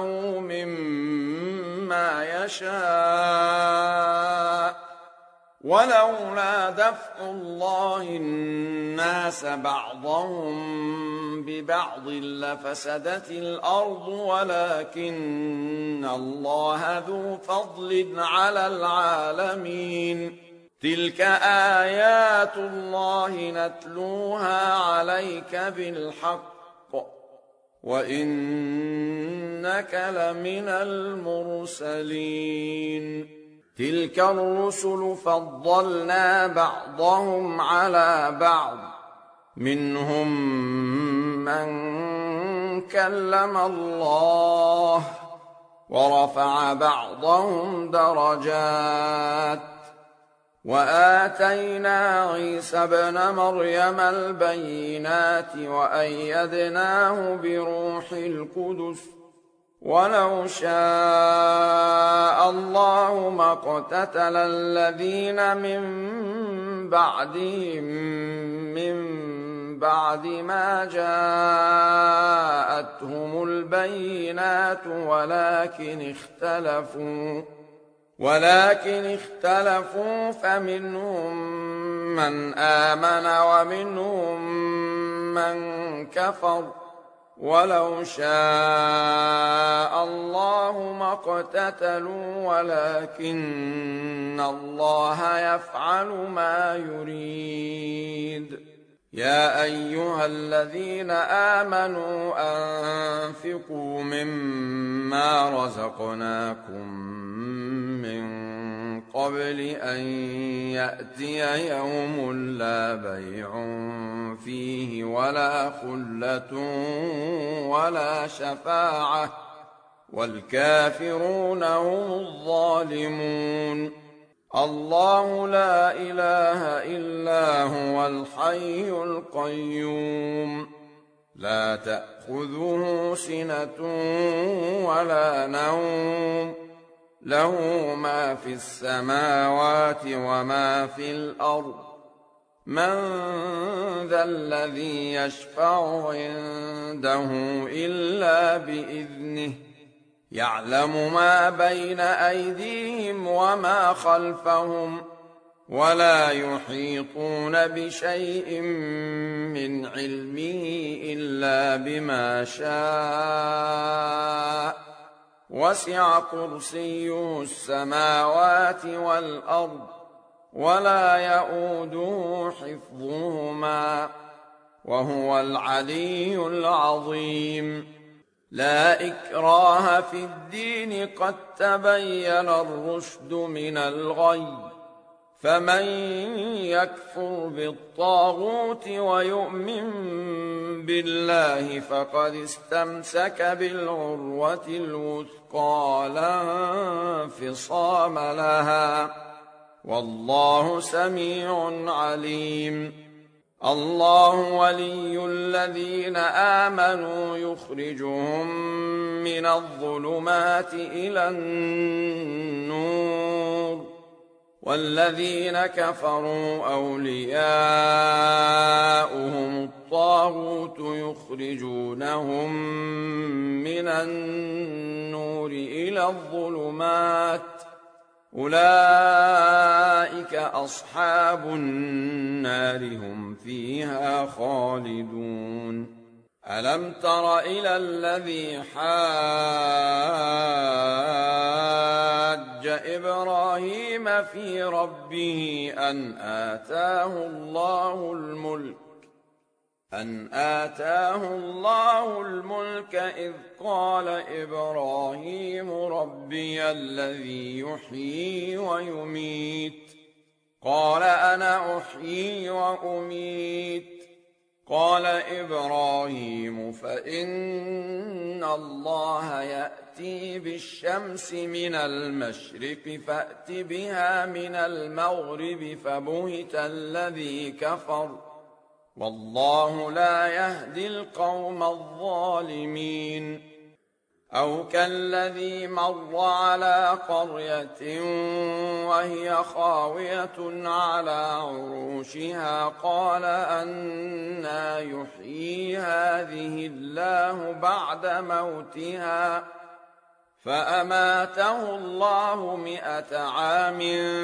مما يشاء ولولا دفع الله الناس بعضهم ببعض لفسدت الأرض ولكن الله ذو فضل على العالمين تلك آيات الله نتلوها عليك بالحق وإنك لمن المرسلين تلك الرسل فضلنا بعضهم على بعض منهم من كلم الله ورفع بعضهم درجات وآتينا عيسى ابن مريم البينات وأيدناه بروح القدس ولو شاء الله ما اقتتل الذين من بعدهم من بعد ما جاءتهم البينات ولكن اختلفوا فمنهم من آمن ومنهم من كفر ولو شاء الله ما اقتتلوا ولكن الله يفعل ما يريد يا أيها الذين آمنوا أنفقوا مما رزقناكم من قبل أن يأتي يوم لا بيع فيه ولا خلة ولا شفاعة والكافرون هم الظالمون الله لا إله إلا هو الحي القيوم لا تأخذه سنة ولا نوم له ما في السماوات وما في الأرض من ذا الذي يشفع عنده إلا بإذنه يعلم ما بين أيديهم وما خلفهم ولا يحيطون بشيء من علمه إلا بما شاء وسع كرسيه السماوات والأرض ولا يئوده حفظهما وهو العلي العظيم لا إكراه في الدين قد تبين الرشد من الغي فمن يكفر بالطاغوت ويؤمن بالله فقد استمسك بالعروة الوثقى لا انفصام لها والله سميع عليم الله ولي الذين آمنوا يخرجهم من الظلمات إلى النور والذين كفروا أولياؤهم الطاغوت يخرجونهم من النور إلى الظلمات أولئك أصحاب النار هم فيها خالدون ألم تر إلى الذي حاج إبراهيم في ربه أن آتاه الله الملك إذ قال إبراهيم ربي الذي يحيي ويميت قال أنا أحيي وأميت قال إبراهيم فإن الله يأتي بالشمس من المشرق فأت بها من المغرب فبهت الذي كفر والله لا يهدي القوم الظالمين أو كالذي مر على قرية وهي خاوية على عروشها قال أنى يحيي هذه الله بعد موتها فأماته الله 100 عام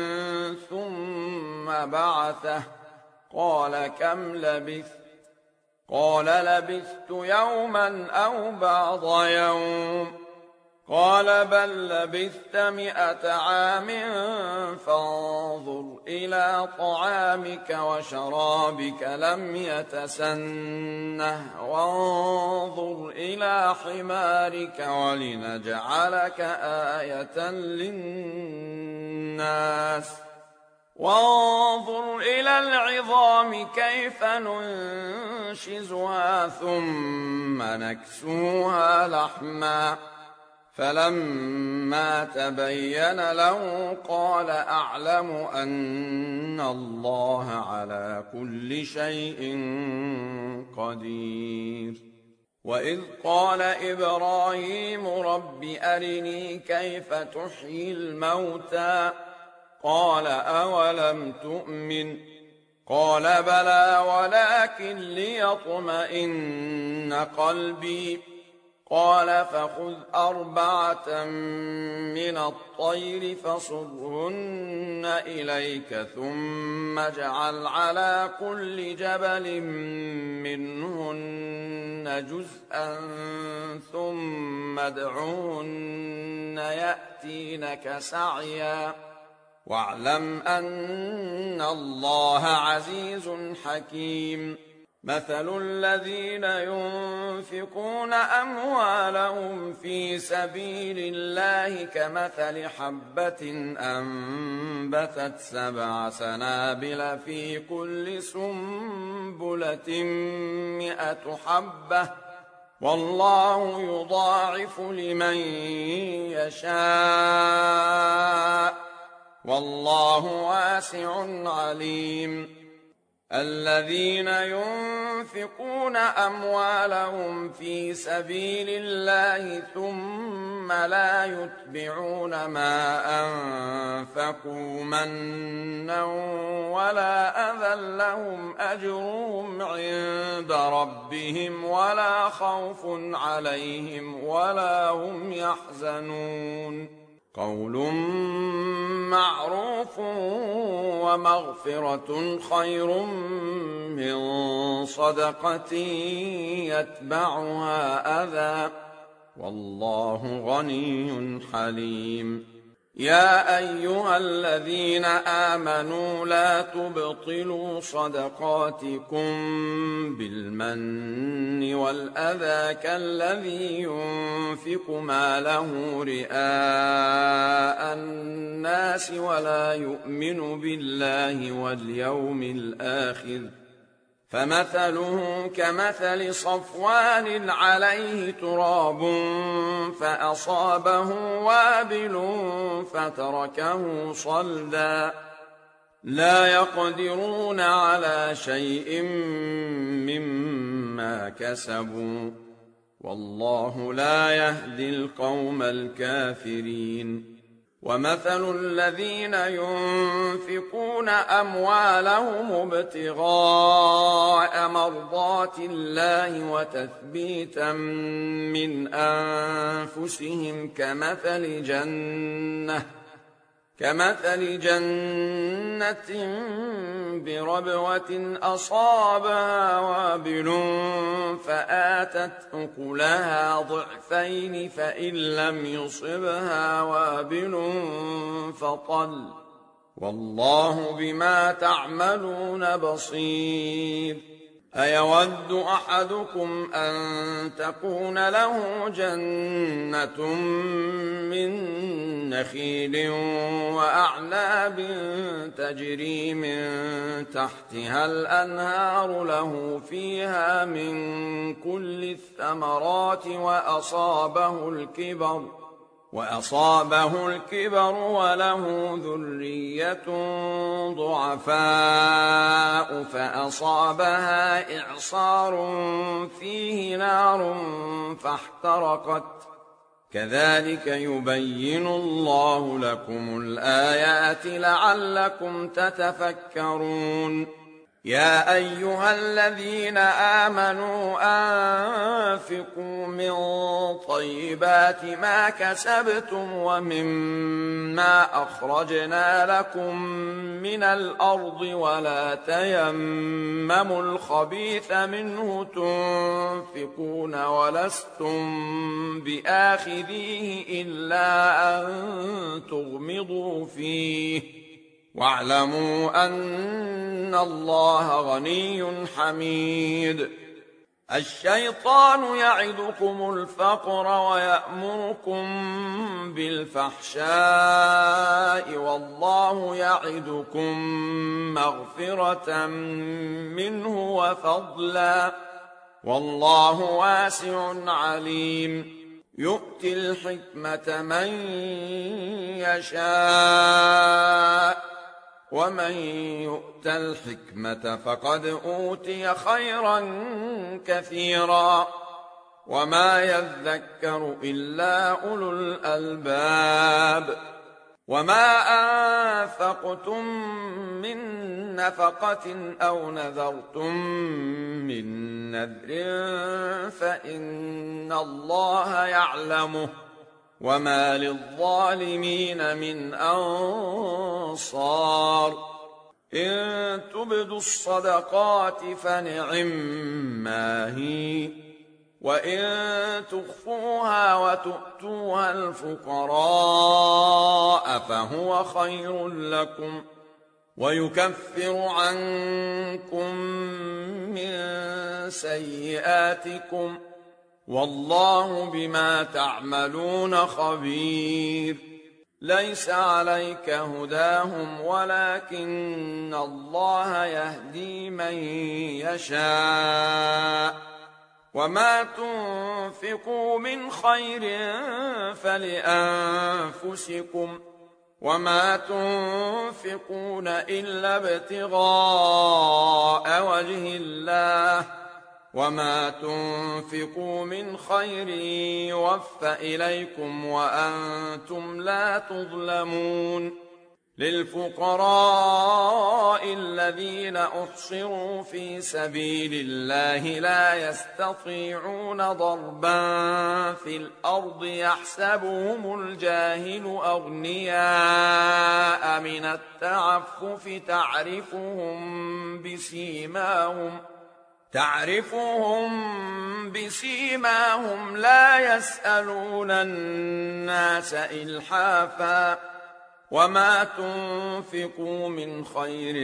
ثم بعثه قال كم لبثت قال لبثت يوما أو بعض يوم قال بل لبثت 100 عام فانظر إلى طعامك وشرابك لم يتسنه وانظر إلى حمارك ولنجعلك آية للناس وانظر إلى العظام كيف ننشزها ثم نكسوها لحما فلما تبين له قال أعلم أن الله على كل شيء قدير وإذ قال إبراهيم رب أرني كيف تحيي الموتى قال أولم تؤمن قال بلى ولكن ليطمئن قلبي قال فخذ 4 من الطير فصرهن إليك ثم اجعل على كل جبل منهن جزءا ثم ادعهن يأتينك سعيا واعلم أن الله عزيز حكيم مثل الذين ينفقون أموالهم في سبيل الله كمثل حبة أنبتت 7 سنابل في كل سنبلة 100 حبة والله يضاعف لمن يشاء والله واسع عليم الذين ينفقون أموالهم في سبيل الله ثم لا يتبعون ما أنفقوا منا ولا أذى لهم أجرهم عند ربهم ولا خوف عليهم ولا هم يحزنون قول معروف ومغفرة خير من صدقة يتبعها أذى والله غني حليم يا أيها الذين آمنوا لا تبطلوا صدقاتكم بالمن والأذى كالذي ينفق ماله رئاء الناس ولا يؤمن بالله واليوم الآخر فمثله كمثل صفوان عليه تراب فأصابه وابل فتركه صلدا لا يقدرون على شيء مما كسبوا والله لا يهدي القوم الكافرين ومثل الذين ينفقون أموالهم ابتغاء مرضات الله وتثبيتا من أنفسهم كمثل جنة بربوة أصابها وابل فآتت أكلها ضعفين فإن لم يصبها وابل فطل والله بما تعملون بصير أيود أحدكم أن تكون له جنة من نخيل وأعناب تجري من تحتها الأنهار له فيها من كل الثمرات وأصابه الكبر وله ذرية ضعفاء فأصابها إعصار فيه نار فاحترقت كذلك يبين الله لكم الآيات لعلكم تتفكرون يا أيها الذين آمنوا أنفقوا من طيبات ما كسبتم ومما أخرجنا لكم من الأرض ولا تيمموا الخبيث منه تنفقون ولستم بآخذيه إلا أن تغمضوا فيه واعلموا أن الله غني حميد الشيطان يعدكم الفقر ويأمركم بالفحشاء والله يعدكم مغفرة منه وفضلا والله واسع عليم يؤتي الحكمة من يشاء ومن يؤت الحكمة فقد أوتي خيرا كثيرا وما يذكر إلا أولو الألباب وما أنفقتم من نفقة أو نذرتم من نذر فإن الله يعلمه وما للظالمين من أنصار إن تبدوا الصدقات فنعما هي وإن تخفوها وتؤتوها الفقراء فهو خير لكم ويكفر عنكم من سيئاتكم والله بما تعملون خبير ليس عليك هداهم ولكن الله يهدي من يشاء وما تنفقوا من خير فلأنفسكم وما تنفقون إلا ابتغاء وجه الله وما تنفقوا من خير يوفى إليكم وأنتم لا تظلمون للفقراء الذين أحصروا في سبيل الله لا يستطيعون ضربا في الأرض يحسبهم الجاهل أغنياء من التعفف تعرفهم بسيماهم لا يسألون الناس إلحافا وما تنفقوا من خير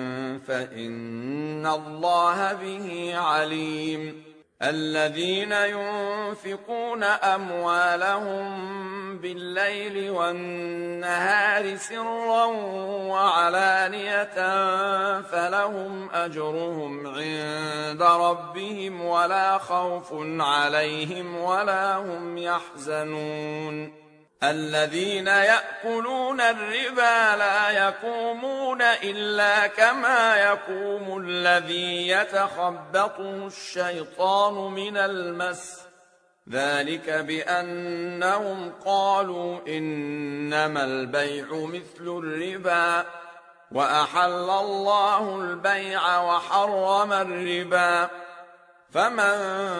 فإن الله به عليم الذين ينفقون أموالهم بالليل والنهار سرا وعلانية فلهم أجرهم عند ربهم ولا خوف عليهم ولا هم يحزنون الذين يأكلون الربا لا يقومون إلا كما يقوم الذي يتخبطه الشيطان من المس ذلك بأنهم قالوا إنما البيع مثل الربا وأحل الله البيع وحرم الربا فمن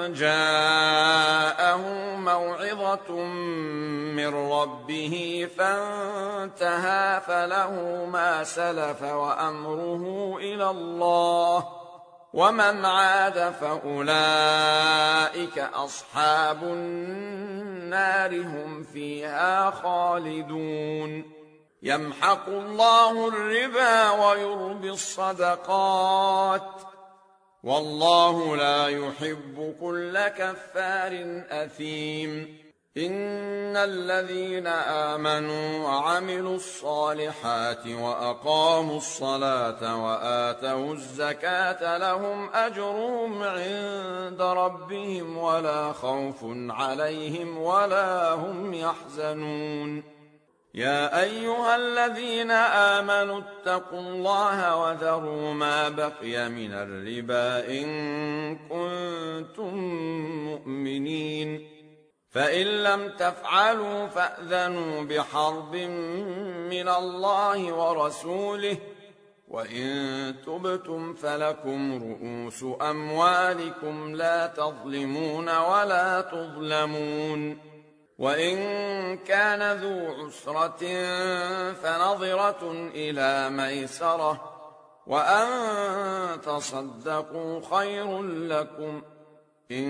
جاءه موعظة من ربه فانتهى فله ما سلف وأمره إلى الله ومن عاد فأولئك أصحاب النار هم فيها خالدون يمحق الله الربا ويربي الصدقات والله لا يحب كل كفار أثيم. إن الذين آمنوا وعملوا الصالحات وأقاموا الصلاة وآتوا الزكاة لهم أجرهم عند ربهم ولا خوف عليهم ولا هم يحزنون. يا أيها الذين آمنوا اتقوا الله وذروا ما بقي من الربا إن كنتم مؤمنين، فإن لم تفعلوا فأذنوا بحرب من الله ورسوله، وإن تبتم فلكم رؤوس أموالكم لا تظلمون ولا تظلمون. وإن كان ذو عسرة فنظرة إلى ميسرة، وأن تصدقوا خير لكم إن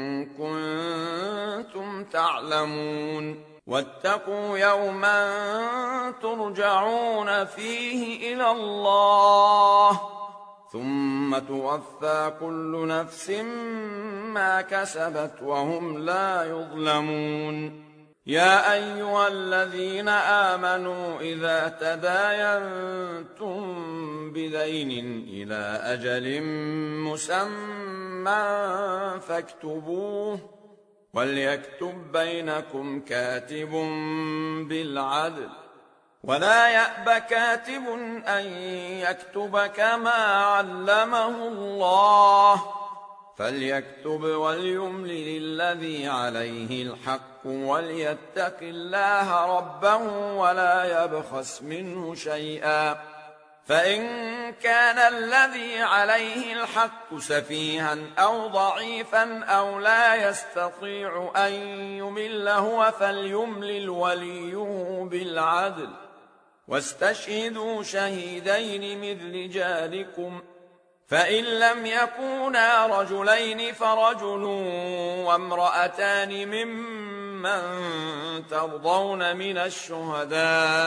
كنتم تعلمون. واتقوا يوما ترجعون فيه إلى الله ثم توفى كل نفس ما كسبت وهم لا يظلمون. يا أيها الذين آمنوا إذا تداينتم بدين إلى أجل مسمى فاكتبوه، وليكتب بينكم كاتب بالعدل، ولا يأب كاتب أن يكتب كما علمه الله، فليكتب وليملل الذي عليه الحق وليتق الله ربه ولا يبخس منه شيئا. فإن كان الذي عليه الحق سفيها أو ضعيفا أو لا يستطيع أن يمل هو فليملل وليه بالعدل، واستشهدوا شهيدين من رجالكم، فإن لم يكونا رجلين فرجل وامرأتان ممن ترضون من الشهداء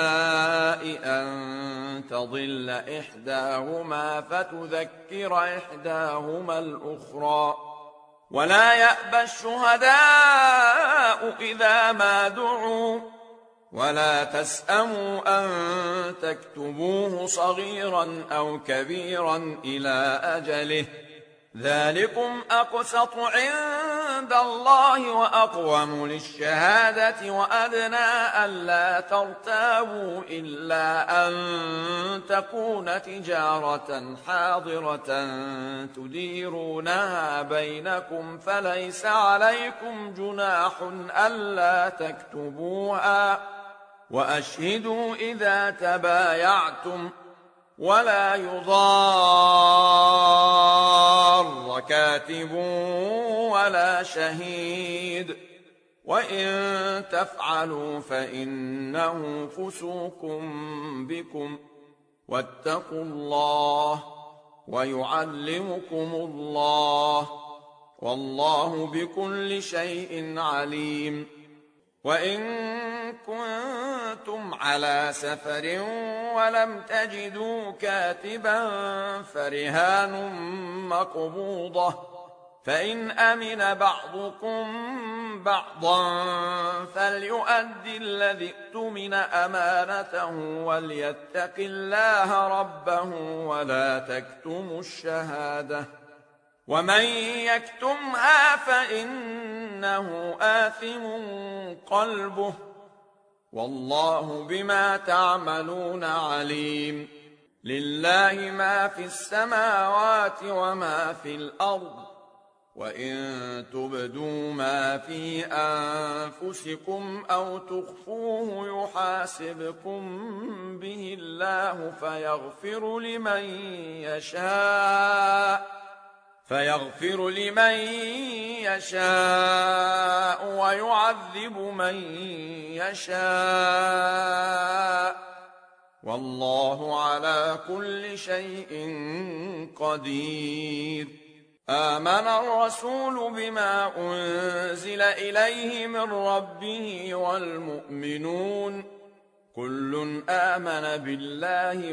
أن تضل إحداهما فتذكر إحداهما الأخرى، ولا يأبى الشهداء إذا ما دعوا، ولا تسأموا أن تكتبوه صغيرا أو كبيرا إلى أجله، ذلكم أقسط عند الله وأقوم للشهادة وأدنى ألا ترتابوا إلا أن تكون تجارة حاضرة تديرونها بينكم فليس عليكم جناح ألا تكتبوها، وأشهدوا إذا تبايعتم، ولا يضار كاتب ولا شهيد، وإن تفعلوا فإنه فسوق بكم، واتقوا الله ويعلمكم الله، والله بكل شيء عليم. وإن كنتم على سفر ولم تجدوا كاتبا فرهان مقبوضة، فإن أمن بعضكم بعضا فليؤدي الذي اؤتمن أمانته وليتق الله ربه ولا تكتموا الشهادة، ومن يكتمها فإنه آثم قلبه، والله بما تعملون عليم. لله ما في السماوات وما في الأرض، وإن تبدوا ما في أنفسكم أو تخفوه يحاسبكم به الله فيغفر لمن يشاء ويعذب من يشاء، والله على كل شيء قدير. آمن الرسول بما أنزل إليه من ربه والمؤمنون كل آمن بالله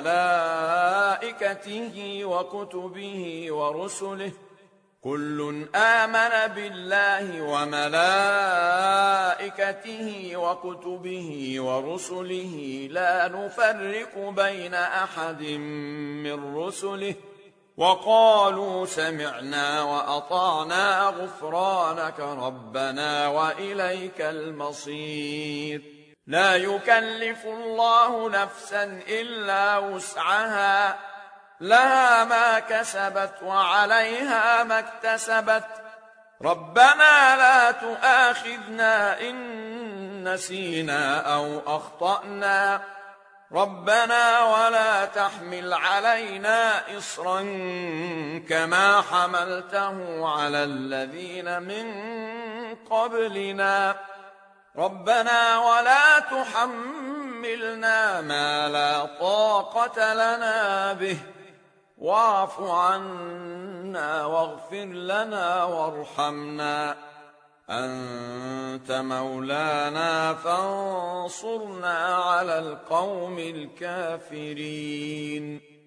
وملائكته وكتبه ورسله كل آمن بالله وملائكته وكتبه ورسله لا نفرق بين أحد من رسله وقالوا سمعنا وأطعنا غفرانك ربنا وإليك المصير لا يكلف الله نفسا إلا وسعها لها ما كسبت وعليها ما اكتسبت ربنا لا تؤاخذنا إن نسينا أو أخطأنا ربنا ولا تحمل علينا إصرا كما حملته على الذين من قبلنا ربنا ولا تحملنا ما لا طاقة لنا به واعف عنا واغفر لنا وارحمنا أنت مولانا فانصرنا على القوم الكافرين